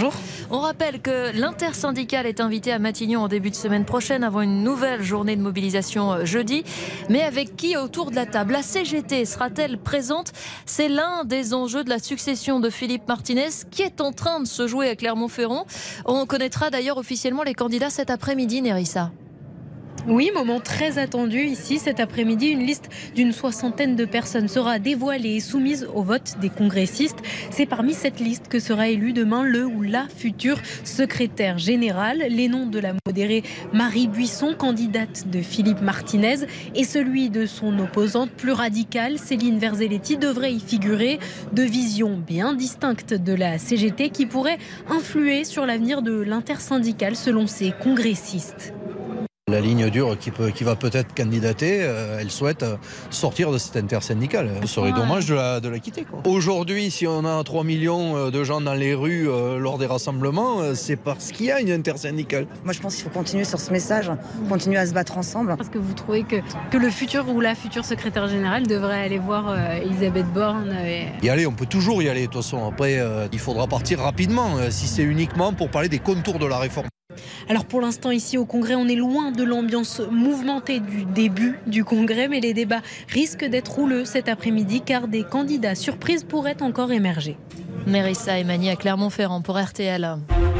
[SPEAKER 4] On rappelle que l'intersyndicale est invitée à Matignon en début de semaine prochaine avant une nouvelle journée de mobilisation jeudi. Mais avec qui autour de la table? La C G T sera-t-elle présente? C'est l'un des enjeux de la succession de Philippe Martinez qui est en train de se jouer à Clermont-Ferrand. On connaîtra d'ailleurs officiellement les candidats cet après-midi, Nérissa.
[SPEAKER 8] Oui, moment très attendu ici cet après-midi. Une liste d'une soixantaine de personnes sera dévoilée et soumise au vote des congressistes. C'est parmi cette liste que sera élu demain le ou la future secrétaire générale. Les noms de la modérée Marie Buisson, candidate de Philippe Martinez, et celui de son opposante plus radicale, Céline Verzelletti, devraient y figurer. Deux visions bien distinctes de la C G T qui pourraient influer sur l'avenir de l'intersyndicale selon ses congressistes.
[SPEAKER 11] La ligne dure qui, peut, qui va peut-être candidater, euh, elle souhaite euh, sortir de cette intersyndicale. Ce serait dommage de la, de la quitter, quoi. Aujourd'hui, si on a trois millions de gens dans les rues euh, lors des rassemblements, euh, c'est parce qu'il y a une intersyndicale.
[SPEAKER 15] Moi, je pense qu'il faut continuer sur ce message, continuer à se battre ensemble.
[SPEAKER 8] Est-ce que vous trouvez que, que le futur ou la future secrétaire générale devrait aller voir euh, Elisabeth Borne et...
[SPEAKER 11] Y aller, on peut toujours y aller, de toute façon. Après, euh, il faudra partir rapidement, euh, si c'est uniquement pour parler des contours de la réforme.
[SPEAKER 8] Alors pour l'instant ici au Congrès, on est loin de l'ambiance mouvementée du début du Congrès, mais les débats risquent d'être houleux cet après-midi car des candidats surprises pourraient encore émerger.
[SPEAKER 4] Nérissa Emani à Clermont-Ferrand pour R T L.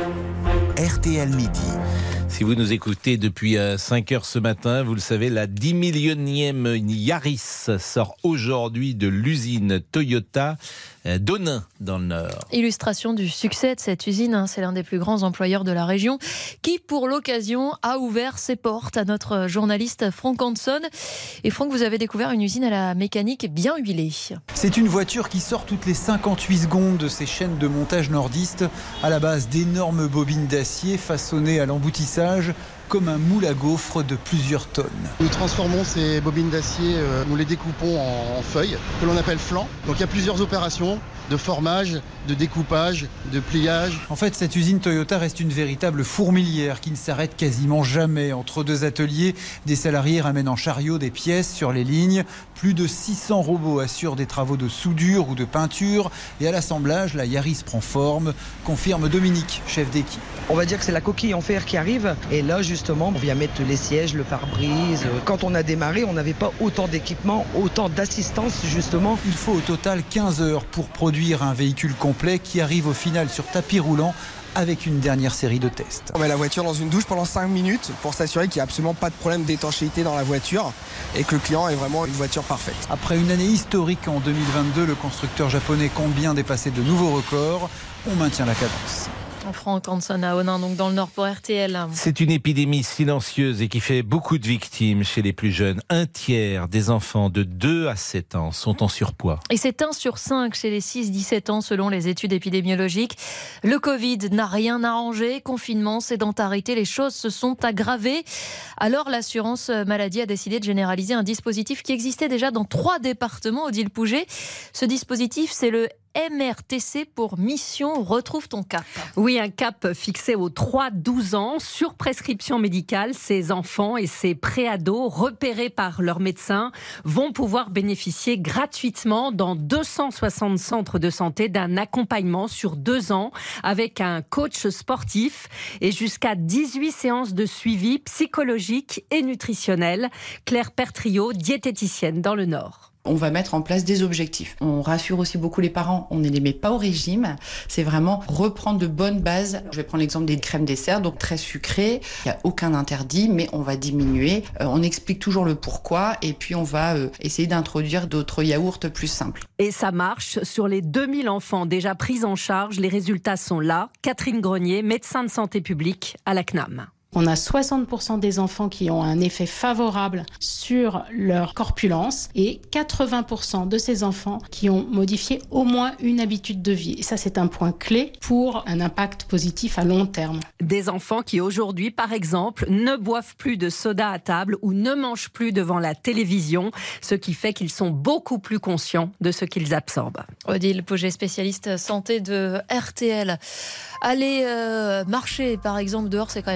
[SPEAKER 1] R T L Midi.
[SPEAKER 3] Si vous nous écoutez depuis cinq heures ce matin, vous le savez, la dix millionième Yaris sort aujourd'hui de l'usine Toyota d'Onin dans le Nord.
[SPEAKER 4] Illustration du succès de cette usine, hein, c'est l'un des plus grands employeurs de la région qui, pour l'occasion, a ouvert ses portes à notre journaliste Franck Hanson. Et Franck, vous avez découvert une usine à la mécanique bien huilée.
[SPEAKER 17] C'est une voiture qui sort toutes les cinquante-huit secondes de ces chaînes de montage nordistes, à la base d'énormes bobines d'acier façonnées à l'emboutissage comme un moule à gaufres de plusieurs tonnes.
[SPEAKER 25] Nous transformons ces bobines d'acier, euh, nous les découpons en, en feuilles, que l'on appelle flancs. Donc il y a plusieurs opérations de formage, de découpage, de pliage.
[SPEAKER 17] En fait, cette usine Toyota reste une véritable fourmilière qui ne s'arrête quasiment jamais. Entre deux ateliers, des salariés ramènent en chariot des pièces sur les lignes. Plus de six cents robots assurent des travaux de soudure ou de peinture. Et à l'assemblage, la Yaris prend forme, confirme Dominique, chef d'équipe.
[SPEAKER 26] On va dire que c'est la coquille en fer qui arrive. Et là, justement, on vient mettre les sièges, le pare-brise. Quand on a démarré, on n'avait pas autant d'équipement, autant d'assistance, justement.
[SPEAKER 17] Il faut au total quinze heures pour produire un véhicule complet qui arrive au final sur tapis roulant avec une dernière série de tests.
[SPEAKER 27] On met la voiture dans une douche pendant cinq minutes pour s'assurer qu'il n'y a absolument pas de problème d'étanchéité dans la voiture et que le client ait vraiment une voiture parfaite.
[SPEAKER 17] Après une année historique en deux mille vingt-deux, le constructeur japonais compte bien dépasser de nouveaux records. On maintient la cadence.
[SPEAKER 4] Franck Hanson à Onin, donc dans le Nord pour R T L.
[SPEAKER 3] C'est une épidémie silencieuse et qui fait beaucoup de victimes chez les plus jeunes. Un tiers des enfants de deux à sept ans sont en surpoids.
[SPEAKER 4] Et c'est un sur cinq chez les six à dix-sept ans selon les études épidémiologiques. Le Covid n'a rien arrangé. Confinement, sédentarité, les choses se sont aggravées. Alors l'assurance maladie a décidé de généraliser un dispositif qui existait déjà dans trois départements, Odile Pouget. Ce dispositif, c'est le M R T C pour mission Retrouve ton cap.
[SPEAKER 28] Oui, un cap fixé aux trois à douze ans sur prescription médicale. Ces enfants et ces préados repérés par leur médecin vont pouvoir bénéficier gratuitement dans deux cent soixante centres de santé d'un accompagnement sur deux ans avec un coach sportif et jusqu'à dix-huit séances de suivi psychologique et nutritionnel. Claire Pertriot, diététicienne dans le Nord.
[SPEAKER 29] On va mettre en place des objectifs. On rassure aussi beaucoup les parents, on ne les met pas au régime. C'est vraiment reprendre de bonnes bases. Je vais prendre l'exemple des crèmes dessert, donc très sucrées. Il n'y a aucun interdit, mais on va diminuer. Euh, on explique toujours le pourquoi et puis on va euh, essayer d'introduire d'autres yaourts plus simples.
[SPEAKER 28] Et ça marche. Sur les deux mille enfants déjà pris en charge, les résultats sont là. Catherine Grenier, médecin de santé publique à la C N A M.
[SPEAKER 30] On a soixante pour cent des enfants qui ont un effet favorable sur leur corpulence et quatre-vingts pour cent de ces enfants qui ont modifié au moins une habitude de vie. Et ça, c'est un point clé pour un impact positif à long terme.
[SPEAKER 28] Des enfants qui aujourd'hui, par exemple, ne boivent plus de soda à table ou ne mangent plus devant la télévision, ce qui fait qu'ils sont beaucoup plus conscients de ce qu'ils absorbent.
[SPEAKER 4] Odile Pouget, spécialiste santé de R T L. Aller euh, marcher, par exemple, dehors, c'est quand même un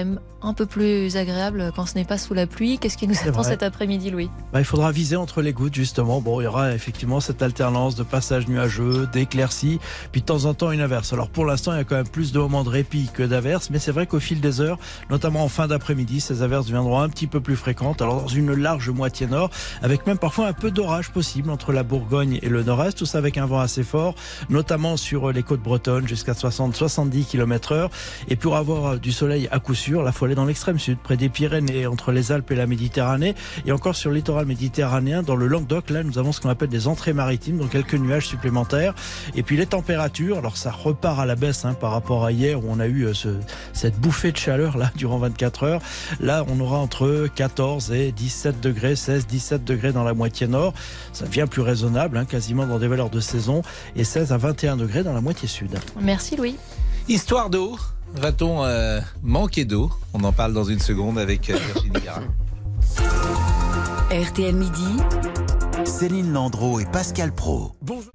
[SPEAKER 4] un peu plus agréable quand ce n'est pas sous la pluie. Qu'est-ce qui nous
[SPEAKER 5] C'est
[SPEAKER 4] attend
[SPEAKER 5] vrai.
[SPEAKER 4] cet après-midi, Louis?
[SPEAKER 5] Bah, il faudra viser entre les gouttes, justement. Bon, il y aura effectivement cette alternance de passages nuageux, d'éclaircies, puis de temps en temps une averse. Alors pour l'instant, il y a quand même plus de moments de répit que d'averses, mais c'est vrai qu'au fil des heures, notamment en fin d'après-midi, ces averses deviendront un petit peu plus fréquentes. Alors dans une large moitié nord, avec même parfois un peu d'orage possible entre la Bourgogne et le nord-est, tout ça avec un vent assez fort, notamment sur les côtes bretonnes jusqu'à soixante à soixante-dix kilomètres heure. Et pour avoir du soleil à coup sûr, la faut aller dans l'extrême sud, près des Pyrénées, entre les Alpes et la Méditerranée, et encore sur le littoral méditerranéen, dans le Languedoc. Là, nous avons ce qu'on appelle des entrées maritimes, donc quelques nuages supplémentaires. Et puis les températures, alors ça repart à la baisse hein, par rapport à hier où on a eu ce, cette bouffée de chaleur là durant vingt-quatre heures. Là, on aura entre quatorze et dix-sept degrés, seize à dix-sept degrés dans la moitié nord. Ça devient plus raisonnable, hein, quasiment dans des valeurs de saison, et seize à vingt et un degrés dans la moitié sud.
[SPEAKER 4] Merci Louis.
[SPEAKER 3] Histoire d'eau. Va-t-on euh, manquer d'eau? On en parle dans une seconde avec euh, Virginie Garin.
[SPEAKER 2] R T L Midi.
[SPEAKER 1] Céline Landreau et Pascal Praud.
[SPEAKER 5] Bonjour.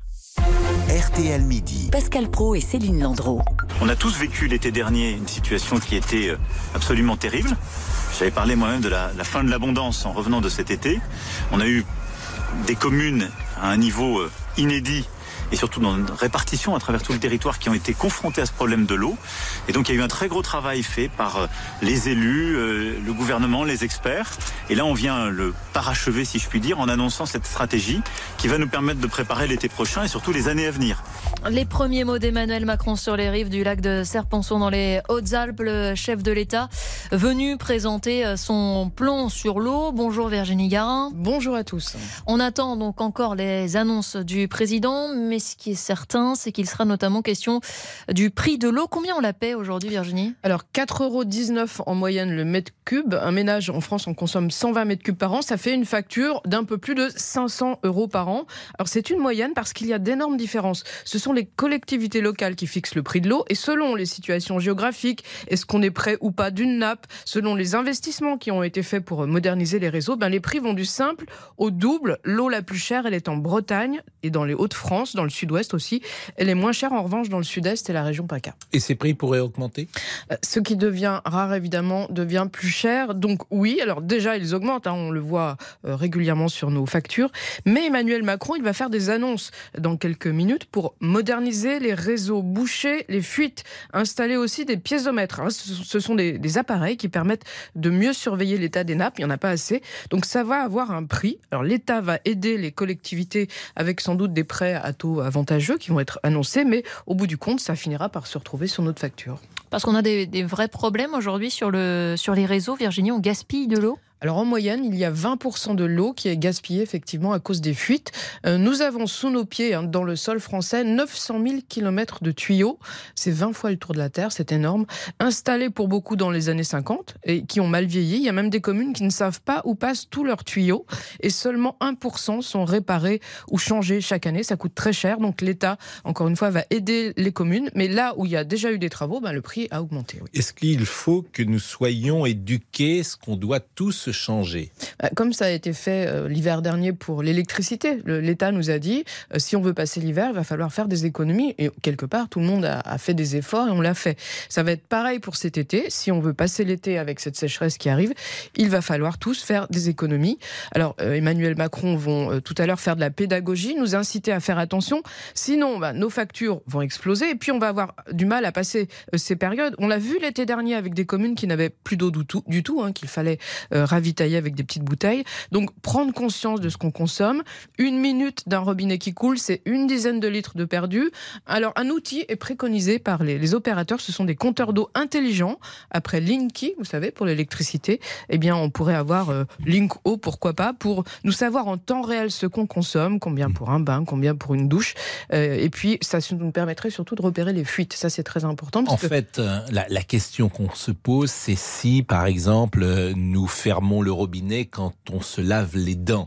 [SPEAKER 1] R T L Midi.
[SPEAKER 2] Pascal Praud et Céline Landreau.
[SPEAKER 6] On a tous vécu l'été dernier une situation qui était absolument terrible. J'avais parlé moi-même de la, la fin de l'abondance en revenant de cet été. On a eu des communes à un niveau inédit et surtout dans une répartition à travers tout le territoire qui ont été confrontés à ce problème de l'eau. Et donc il y a eu un très gros travail fait par les élus, euh, le gouvernement, les experts. Et là on vient le parachever, si je puis dire, en annonçant cette stratégie qui va nous permettre de préparer l'été prochain et surtout les années à venir.
[SPEAKER 4] Les premiers mots d'Emmanuel Macron sur les rives du lac de Serponçon dans les Hautes-Alpes, le chef de l'État venu présenter son plan sur l'eau. Bonjour Virginie Garin.
[SPEAKER 7] Bonjour à tous.
[SPEAKER 4] On attend donc encore les annonces du président, mais ce qui est certain, c'est qu'il sera notamment question du prix de l'eau. Combien on la paie aujourd'hui, Virginie?
[SPEAKER 7] Alors quatre euros dix-neuf en moyenne le mètre cube. Un ménage en France, on consomme cent vingt mètres cubes par an. Ça fait une facture d'un peu plus de cinq cents euros par an. Alors c'est une moyenne parce qu'il y a d'énormes différences. Ce sont les collectivités locales qui fixent le prix de l'eau et selon les situations géographiques, est-ce qu'on est près ou pas d'une nappe, selon les investissements qui ont été faits pour moderniser les réseaux, ben les prix vont du simple au double. L'eau la plus chère, elle est en Bretagne et dans les Hauts-de-France, dans le sud-ouest aussi. Elle est moins chère en revanche dans le sud-est et la région PACA.
[SPEAKER 3] Et ces prix pourraient augmenter?
[SPEAKER 7] Ce qui devient rare évidemment devient plus cher. Donc oui, alors déjà ils augmentent, hein, on le voit euh, régulièrement sur nos factures. Mais Emmanuel Macron, il va faire des annonces dans quelques minutes pour moderniser les réseaux, boucher les fuites, installer aussi des piézomètres. Hein. Ce sont des, des appareils qui permettent de mieux surveiller l'état des nappes. Il n'y en a pas assez. Donc ça va avoir un prix. Alors l'État va aider les collectivités avec sans doute des prêts à taux avantageux qui vont être annoncés, mais au bout du compte, ça finira par se retrouver sur notre facture.
[SPEAKER 4] Parce qu'on a des, des vrais problèmes aujourd'hui sur, le, sur les réseaux. Virginie, on gaspille de l'eau?
[SPEAKER 7] Alors en moyenne, il y a vingt pour cent de l'eau qui est gaspillée effectivement à cause des fuites. Euh, nous avons sous nos pieds, hein, dans le sol français, neuf cent mille kilomètres de tuyaux. C'est vingt fois le tour de la Terre, c'est énorme. Installés pour beaucoup dans les années cinquante et qui ont mal vieilli. Il y a même des communes qui ne savent pas où passent tous leurs tuyaux et seulement un pour cent sont réparés ou changés chaque année. Ça coûte très cher, donc l'État, encore une fois, va aider les communes. Mais là où il y a déjà eu des travaux, ben, le prix a augmenté. Oui.
[SPEAKER 3] Est-ce qu'il faut que nous soyons éduqués, ce qu'on doit tous changer?
[SPEAKER 7] Comme ça a été fait euh, l'hiver dernier pour l'électricité. Le, L'État nous a dit, euh, si on veut passer l'hiver, il va falloir faire des économies. Et quelque part, tout le monde a, a fait des efforts et on l'a fait. Ça va être pareil pour cet été. Si on veut passer l'été avec cette sécheresse qui arrive, il va falloir tous faire des économies. Alors, euh, Emmanuel Macron vont euh, tout à l'heure faire de la pédagogie, nous inciter à faire attention. Sinon, bah, nos factures vont exploser et puis on va avoir du mal à passer euh, ces périodes. On l'a vu l'été dernier avec des communes qui n'avaient plus d'eau du tout, du tout hein, qu'il fallait euh, ravitailler avec des petites bouteilles. Donc, prendre conscience de ce qu'on consomme. Une minute d'un robinet qui coule, c'est une dizaine de litres de perdu. Alors, un outil est préconisé par les, les opérateurs. Ce sont des compteurs d'eau intelligents. Après Linky, vous savez, pour l'électricité, eh bien, on pourrait avoir euh, Link-O, pourquoi pas, pour nous savoir en temps réel ce qu'on consomme, combien pour un bain, combien pour une douche. Euh, et puis, ça nous permettrait surtout de repérer les fuites. Ça, c'est très important. Parce
[SPEAKER 3] en
[SPEAKER 7] que...
[SPEAKER 3] fait, euh, la, la question qu'on se pose, c'est si, par exemple, euh, nous fermons le robinet quand on se lave les dents.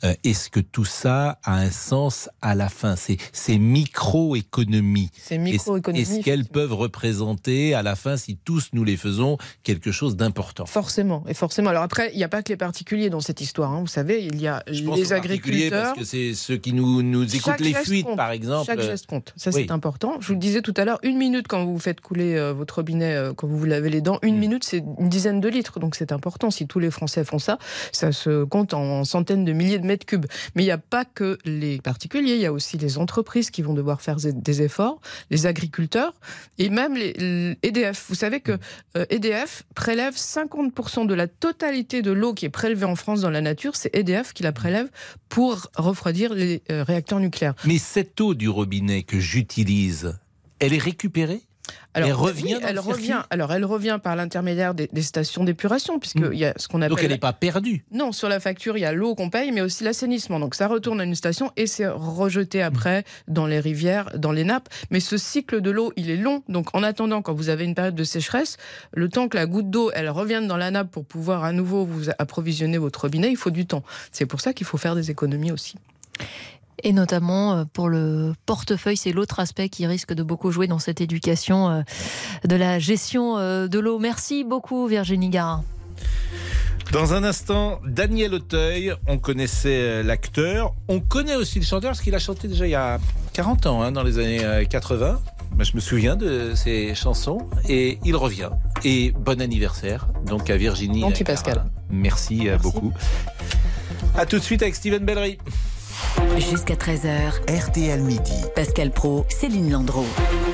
[SPEAKER 3] Euh, est-ce que tout ça a un sens à la fin ? Ces, ces micro-économies,
[SPEAKER 7] ces micro-économies,
[SPEAKER 3] est-ce, est-ce qu'elles peuvent représenter à la fin, si tous nous les faisons, quelque chose d'important ?
[SPEAKER 7] Forcément, et forcément. Alors après, il n'y a pas que les particuliers dans cette histoire. Hein. Vous savez, il y a
[SPEAKER 3] Je pense
[SPEAKER 7] les
[SPEAKER 3] aux
[SPEAKER 7] agriculteurs.
[SPEAKER 3] Parce que c'est ceux qui nous, nous écoutent
[SPEAKER 7] Chaque
[SPEAKER 3] les
[SPEAKER 7] geste
[SPEAKER 3] fuites,
[SPEAKER 7] compte.
[SPEAKER 3] par exemple.
[SPEAKER 7] Chaque geste compte. Ça,
[SPEAKER 3] oui.
[SPEAKER 7] c'est important. Je vous le disais tout à l'heure, une minute quand vous faites couler euh, votre robinet, euh, quand vous vous lavez les dents, une mmh. minute, c'est une dizaine de litres. Donc c'est important. Si tous les Français font ça, ça se compte en centaines de milliers de mètres cubes. Mais il n'y a pas que les particuliers, il y a aussi les entreprises qui vont devoir faire des efforts, les agriculteurs et même les, les E D F. Vous savez que euh, E D F prélève cinquante pour cent de la totalité de l'eau qui est prélevée en France dans la nature. C'est E D F qui la prélève pour refroidir les euh, réacteurs nucléaires.
[SPEAKER 3] Mais cette eau du robinet que j'utilise, elle est récupérée ?
[SPEAKER 7] Alors,
[SPEAKER 3] elle revient,
[SPEAKER 7] oui, elle revient. Alors, elle revient par l'intermédiaire des, des stations d'épuration, puisqu'il mmh. y a ce qu'on appelle.
[SPEAKER 3] Donc, elle n'est pas perdue.
[SPEAKER 7] Non, sur la facture, il y a l'eau qu'on paye, mais aussi l'assainissement. Donc, ça retourne à une station et c'est rejeté après mmh. dans les rivières, dans les nappes. Mais ce cycle de l'eau, il est long. Donc, en attendant, quand vous avez une période de sécheresse, le temps que la goutte d'eau, elle revienne dans la nappe pour pouvoir à nouveau vous approvisionner votre robinet, il faut du temps. C'est pour ça qu'il faut faire des économies aussi.
[SPEAKER 4] Et notamment pour le portefeuille, c'est l'autre aspect qui risque de beaucoup jouer dans cette éducation de la gestion de l'eau. Merci beaucoup Virginie Garin.
[SPEAKER 3] Dans un instant, Daniel Auteuil, on connaissait l'acteur, on connaît aussi le chanteur parce qu'il a chanté déjà il y a quarante ans, hein, dans les années quatre-vingts. Moi, je me souviens de ses chansons et il revient. Et bon anniversaire donc à Virginie.
[SPEAKER 7] Merci Pascal.
[SPEAKER 3] Merci, Merci beaucoup. À tout de suite avec Steven Bellery.
[SPEAKER 2] Jusqu'à treize heures,
[SPEAKER 1] R T L Midi.
[SPEAKER 2] Pascal Praud, Céline Landreau.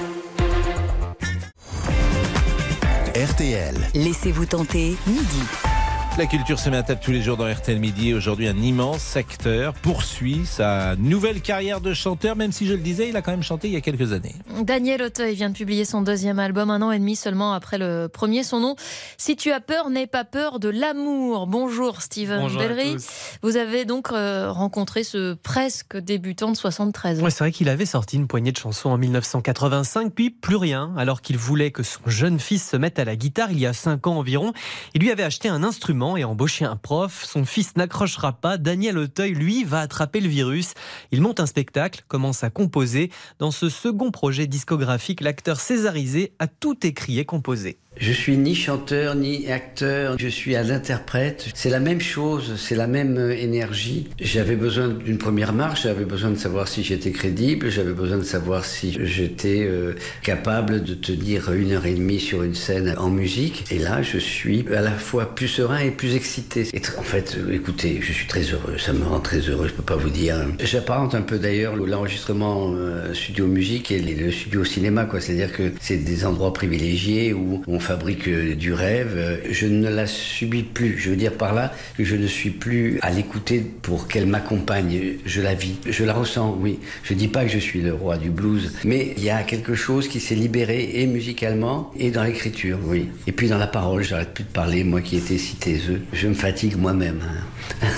[SPEAKER 1] R T L.
[SPEAKER 2] Laissez-vous tenter, midi.
[SPEAKER 3] La culture se met à table tous les jours dans R T L Midi. Aujourd'hui, un immense acteur poursuit sa nouvelle carrière de chanteur, même si je le disais, il a quand même chanté il y a quelques années.
[SPEAKER 4] Daniel Auteuil vient de publier son deuxième album, un an et demi seulement après le premier. Son nom, Si tu as peur, n'aie pas peur de l'amour. Bonjour Steven
[SPEAKER 9] Bonjour
[SPEAKER 4] Bellery. Vous avez donc euh, rencontré ce presque débutant de soixante-treize ans.
[SPEAKER 9] Ouais, c'est vrai qu'il avait sorti une poignée de chansons en mille neuf cent quatre-vingt-cinq, puis plus rien, alors qu'il voulait que son jeune fils se mette à la guitare il y a cinq ans environ. Il lui avait acheté un instrument et embauché un prof. Son fils n'accrochera pas. Daniel Auteuil, lui, va attraper le virus. Il monte un spectacle, commence à composer. Dans ce second projet discographique, l'acteur césarisé a tout écrit et composé.
[SPEAKER 12] Je suis ni chanteur ni acteur, je suis un interprète. C'est la même chose, c'est la même énergie. J'avais besoin d'une première marche, j'avais besoin de savoir si j'étais crédible, j'avais besoin de savoir si j'étais euh, capable de tenir une heure et demie sur une scène en musique. Et là, je suis à la fois plus serein et plus excité. Et en fait, écoutez, je suis très heureux, ça me rend très heureux, je peux pas vous dire. J'apparente un peu d'ailleurs l'enregistrement euh, studio musique et le studio cinéma, quoi. C'est-à-dire que c'est des endroits privilégiés où on fabrique du rêve. Je ne la subis plus. Je veux dire par là que je ne suis plus à l'écouter pour qu'elle m'accompagne. Je la vis. Je la ressens, oui. Je dis pas que je suis le roi du blues, mais il y a quelque chose qui s'est libéré et musicalement et dans l'écriture, oui. Et puis dans la parole, j'arrête plus de parler, moi qui étais si taiseux. Je me fatigue moi-même. Hein.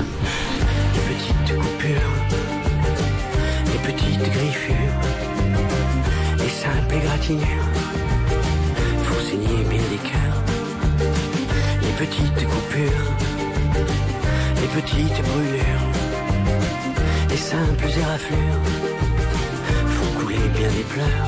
[SPEAKER 13] Les petites coupures, les petites griffures, les simples égratignures. Saigner bien des cœurs, les petites coupures, les petites brûlures, les simples éraflures font couler bien des pleurs.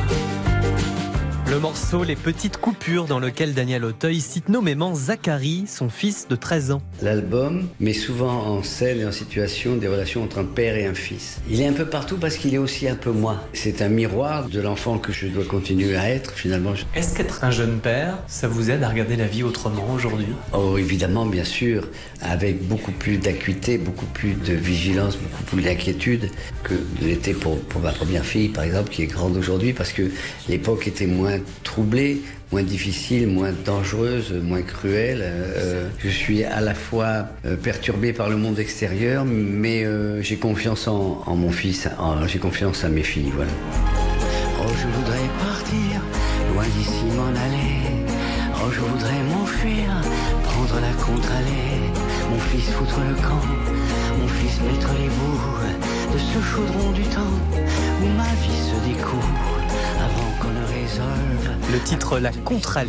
[SPEAKER 9] Le morceau Les Petites Coupures, dans lequel Daniel Auteuil cite nommément Zachary, son fils de treize ans.
[SPEAKER 12] L'album met souvent en scène et en situation des relations entre un père et un fils. Il est un peu partout parce qu'il est aussi un peu moi. C'est un miroir de l'enfant que je dois continuer à être, finalement.
[SPEAKER 9] Est-ce qu'être un jeune père, ça vous aide à regarder la vie autrement aujourd'hui ?
[SPEAKER 12] Oh, évidemment, bien sûr, avec beaucoup plus d'acuité, beaucoup plus de vigilance, beaucoup plus d'inquiétude que l'était pour, pour ma première fille, par exemple, qui est grande aujourd'hui, parce que l'époque était moins troublée, moins difficile, moins dangereuse, moins cruelle. Euh, je suis à la fois euh, perturbé par le monde extérieur, mais euh, j'ai confiance en, en mon fils, en, j'ai confiance à mes filles, voilà.
[SPEAKER 13] Oh, je voudrais partir, loin d'ici m'en aller. Oh, je voudrais m'enfuir, prendre la contre-allée. Mon fils foutre le camp, mon fils mettre les bouts de ce chaudron du temps où ma vie se découvre avant qu'on ne résolve.
[SPEAKER 9] Le titre La Contre-allée.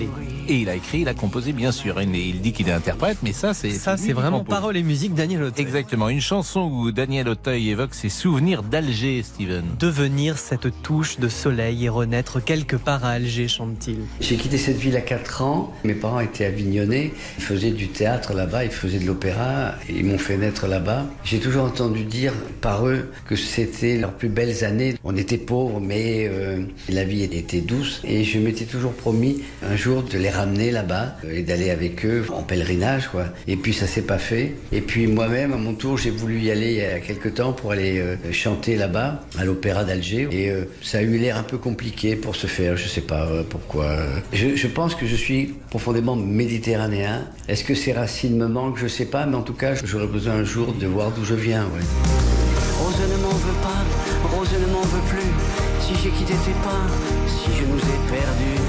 [SPEAKER 3] Et il a écrit, il a composé, bien sûr. Il, il dit qu'il est interprète, mais ça, c'est...
[SPEAKER 9] Ça, c'est vraiment paroles et musique Daniel Auteuil.
[SPEAKER 3] Exactement. Une chanson où Daniel Auteuil évoque ses souvenirs d'Alger, Steven.
[SPEAKER 9] Devenir cette touche de soleil et renaître quelque part à Alger, chante-t-il.
[SPEAKER 12] J'ai quitté cette ville à quatre ans. Mes parents étaient avignonnais. Ils faisaient du théâtre là-bas, ils faisaient de l'opéra. Ils m'ont fait naître là-bas. J'ai toujours entendu dire par eux que c'était leurs plus belles années. On était pauvres, mais euh, la vie était douce. Et je m'étais toujours promis un jour de les ramener là-bas et d'aller avec eux en pèlerinage, quoi. Et puis ça s'est pas fait. Et puis moi-même, à mon tour, j'ai voulu y aller il y a quelques temps pour aller euh, chanter là-bas, à l'Opéra d'Alger. Et euh, ça a eu l'air un peu compliqué pour se faire. Je sais pas euh, pourquoi. Je, je pense que je suis profondément méditerranéen. Est-ce que ces racines me manquent? Je sais pas, mais en tout cas, j'aurais besoin un jour de voir d'où je viens, ouais.
[SPEAKER 13] Rose ne m'en veut pas, Rose ne m'en veut plus. Si j'ai quitté tes pas, si je nous ai perdus.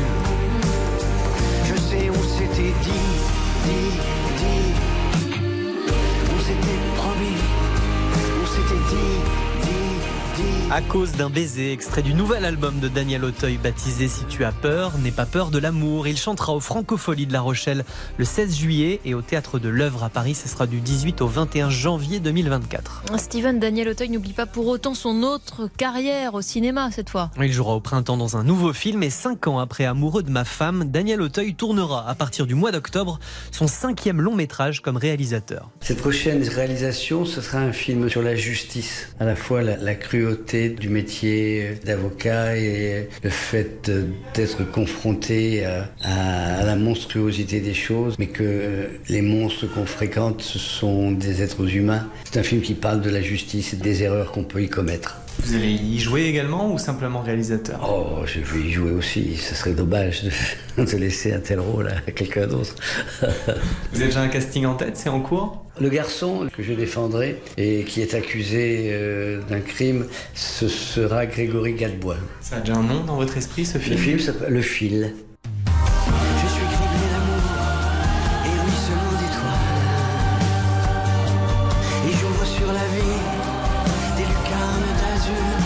[SPEAKER 13] Je sais, on s'était dit, dit, dit. On s'était promis, on s'était dit, dit, dit.
[SPEAKER 9] À cause d'un baiser, extrait du nouvel album de Daniel Auteuil baptisé Si tu as peur, n'aie pas peur de l'amour. Il chantera au Francopholies de La Rochelle le seize juillet et au Théâtre de l'Œuvre à Paris. Ce sera du dix-huit au vingt et un janvier deux mille vingt-quatre.
[SPEAKER 4] Steven, Daniel Auteuil n'oublie pas pour autant son autre carrière au cinéma cette fois.
[SPEAKER 9] Il jouera au printemps dans un nouveau film et cinq ans après Amoureux de ma femme, Daniel Auteuil tournera à partir du mois d'octobre son cinquième long métrage comme réalisateur.
[SPEAKER 12] Cette prochaine réalisation, ce sera un film sur la justice, à la fois la, la cruauté du métier d'avocat et le fait d'être confronté à, à la monstruosité des choses, mais que les monstres qu'on fréquente, ce sont des êtres humains. C'est un film qui parle de la justice et des erreurs qu'on peut y commettre.
[SPEAKER 10] Vous allez y jouer également ou simplement réalisateur?
[SPEAKER 12] Oh, je vais y jouer aussi. Ce serait dommage de, de laisser un tel rôle à quelqu'un d'autre.
[SPEAKER 10] Vous avez déjà un casting en tête? C'est en cours?
[SPEAKER 12] Le garçon que je défendrai et qui est accusé euh, d'un crime, ce sera Grégory Gadebois.
[SPEAKER 10] Ça a déjà un nom dans votre esprit, ce film?
[SPEAKER 12] Le film s'appelle Le Fil.
[SPEAKER 13] Je suis criblé d'amour et ruisselant d'étoiles. Et j'ouvre sur la vie des lucarnes d'azur.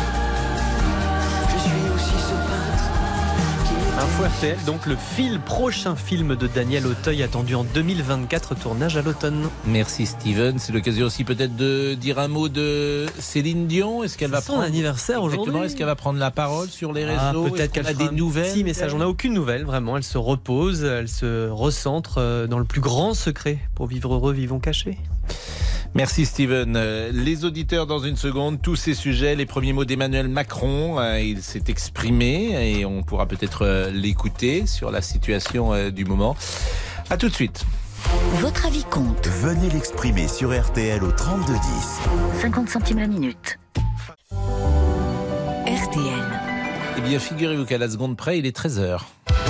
[SPEAKER 13] Je suis aussi ce peintre qui m'est...
[SPEAKER 9] Info R T L, donc le fil, prochain film de Daniel Auteuil attendu en deux mille vingt-quatre, tournage à l'automne.
[SPEAKER 3] Merci Steven, c'est l'occasion aussi peut-être de dire un mot de Céline Dion. Est-ce qu'elle va
[SPEAKER 9] son
[SPEAKER 3] prendre
[SPEAKER 9] anniversaire aujourd'hui?
[SPEAKER 3] Est-ce qu'elle va prendre la parole sur les réseaux?
[SPEAKER 9] Ah, peut-être qu'elle
[SPEAKER 3] a
[SPEAKER 9] fera
[SPEAKER 3] des nouvelles.
[SPEAKER 9] Si message, on n'a aucune nouvelle, vraiment. Elle se repose, elle se recentre dans le plus grand secret. Pour vivre heureux, vivons cachés.
[SPEAKER 3] Merci Steven. Les auditeurs dans une seconde, tous ces sujets, les premiers mots d'Emmanuel Macron, il s'est exprimé et on pourra peut-être l'écouter sur la situation du moment. À tout de suite.
[SPEAKER 2] Votre avis compte.
[SPEAKER 1] Venez l'exprimer sur R T L au trente-deux dix.
[SPEAKER 2] cinquante centimes la minute. R T L.
[SPEAKER 3] Eh bien, figurez-vous qu'à la seconde près, il est treize heures.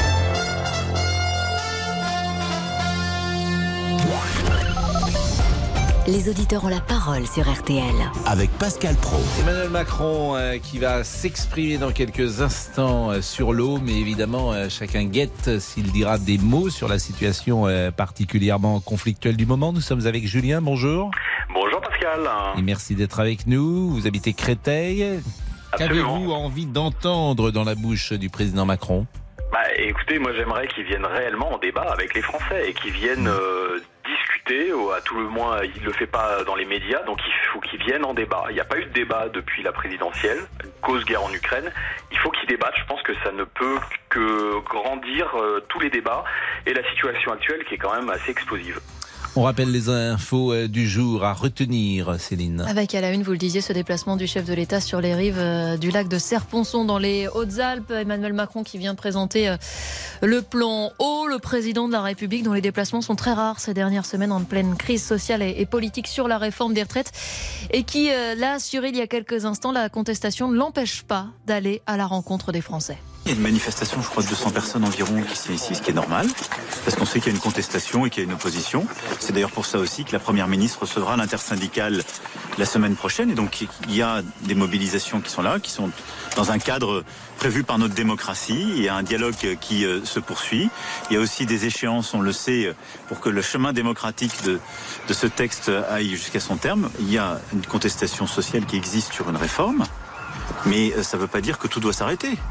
[SPEAKER 2] Les auditeurs ont la parole sur R T L.
[SPEAKER 1] Avec Pascal Praud.
[SPEAKER 3] Emmanuel Macron euh, qui va s'exprimer dans quelques instants euh, sur l'eau, mais évidemment euh, chacun guette s'il dira des mots sur la situation euh, particulièrement conflictuelle du moment. Nous sommes avec Julien, bonjour.
[SPEAKER 14] Bonjour Pascal.
[SPEAKER 3] Et merci d'être avec nous. Vous habitez Créteil.
[SPEAKER 14] Absolument.
[SPEAKER 3] Qu'avez-vous envie d'entendre dans la bouche du président Macron?
[SPEAKER 14] Bah, écoutez, moi j'aimerais qu'ils viennent réellement en débat avec les Français et qu'ils viennent euh, discuter, ou à tout le moins il ne le fait pas dans les médias, donc il faut qu'ils viennent en débat. Il n'y a pas eu de débat depuis la présidentielle, cause guerre en Ukraine, il faut qu'ils débattent, je pense que ça ne peut que grandir euh, tous les débats et la situation actuelle qui est quand même assez explosive.
[SPEAKER 3] On rappelle les infos du jour à retenir, Céline.
[SPEAKER 4] Avec à la une, vous le disiez, ce déplacement du chef de l'État sur les rives du lac de Serponçon dans les Hautes-Alpes. Emmanuel Macron qui vient présenter le plan eau. Le président de la République dont les déplacements sont très rares ces dernières semaines en pleine crise sociale et politique sur la réforme des retraites. Et qui l'a assuré il y a quelques instants, la contestation ne l'empêche pas d'aller à la rencontre des Français.
[SPEAKER 6] Il y a une manifestation, je crois, de deux cents personnes environ qui sont ici, ce qui est normal, parce qu'on sait qu'il y a une contestation et qu'il y a une opposition. C'est d'ailleurs pour ça aussi que la Première ministre recevra l'intersyndicale la semaine prochaine. Et donc, il y a des mobilisations qui sont là, qui sont dans un cadre prévu par notre démocratie. Il y a un dialogue qui euh, se poursuit. Il y a aussi des échéances, on le sait, pour que le chemin démocratique de, de ce texte aille jusqu'à son terme. Il y a une contestation sociale qui existe sur une réforme, mais ça ne veut pas dire que tout doit s'arrêter.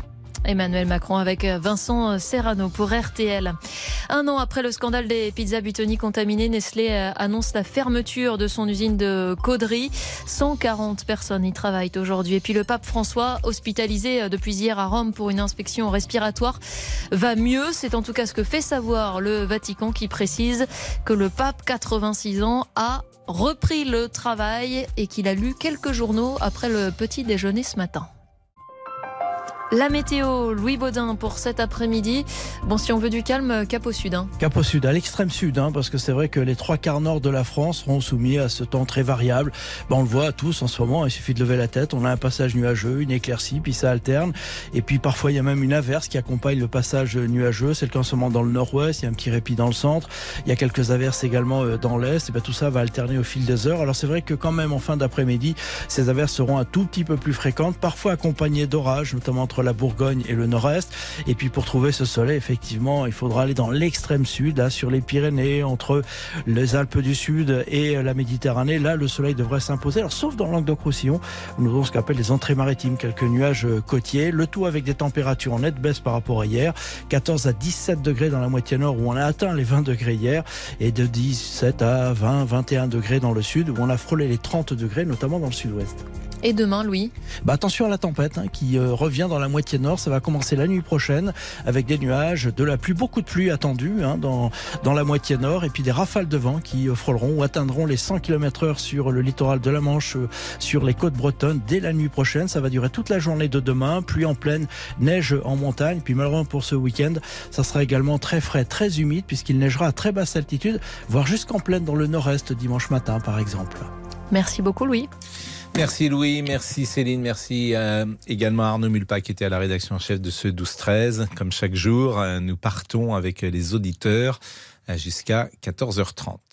[SPEAKER 4] Emmanuel Macron avec Vincent Serrano pour R T L. Un an après le scandale des pizzas Buitoni contaminées, Nestlé annonce la fermeture de son usine de Caudry. cent quarante personnes y travaillent aujourd'hui. Et puis le pape François, hospitalisé depuis hier à Rome pour une inspection respiratoire, va mieux. C'est en tout cas ce que fait savoir le Vatican, qui précise que le pape, quatre-vingt-six ans, a repris le travail et qu'il a lu quelques journaux après le petit déjeuner ce matin. La météo, Louis Baudin pour cet après-midi. Bon, si on veut du calme, cap au sud. Hein.
[SPEAKER 5] Cap au sud, à l'extrême sud, hein, parce que c'est vrai que les trois quarts nord de la France seront soumis à ce temps très variable. Ben, on le voit tous en ce moment, il suffit de lever la tête, on a un passage nuageux, une éclaircie, puis ça alterne. Et puis parfois il y a même une averse qui accompagne le passage nuageux. C'est le cas en ce moment dans le nord-ouest, il y a un petit répit dans le centre. Il y a quelques averses également dans l'est. Et ben, tout ça va alterner au fil des heures. Alors c'est vrai que quand même en fin d'après-midi, ces averses seront un tout petit peu plus fréquentes, parfois accompagnées d'orages, notamment entre la Bourgogne et le nord-est. Et puis pour trouver ce soleil, effectivement, il faudra aller dans l'extrême sud, là, sur les Pyrénées, entre les Alpes du Sud et la Méditerranée. Là, le soleil devrait s'imposer. Alors, sauf dans le Languedoc-Roussillon, où nous avons ce qu'on appelle les entrées maritimes, quelques nuages côtiers. Le tout avec des températures en nette baisse par rapport à hier. quatorze à dix-sept degrés dans la moitié nord, où on a atteint les vingt degrés hier, et de dix-sept à vingt, vingt et un degrés dans le sud, où on a frôlé les trente degrés, notamment dans le sud-ouest.
[SPEAKER 4] Et demain, Louis
[SPEAKER 5] bah attention à la tempête hein, qui euh, revient dans la moitié nord. Ça va commencer la nuit prochaine avec des nuages, de la pluie, beaucoup de pluie attendue hein, dans, dans la moitié nord, et puis des rafales de vent qui euh, frôleront ou atteindront les cent kilomètres heure sur le littoral de la Manche, euh, sur les côtes bretonnes dès la nuit prochaine. Ça va durer toute la journée de demain. Pluie en plaine, neige en montagne. Puis malheureusement pour ce week-end, ça sera également très frais, très humide, puisqu'il neigera à très basse altitude, voire jusqu'en plaine dans le nord-est dimanche matin par exemple.
[SPEAKER 4] Merci beaucoup Louis.
[SPEAKER 3] Merci Louis, merci Céline, merci euh, également Arnaud Mulpa qui était à la rédaction en chef de ce douze treize. Comme chaque jour, euh, nous partons avec les auditeurs euh, jusqu'à quatorze heures trente.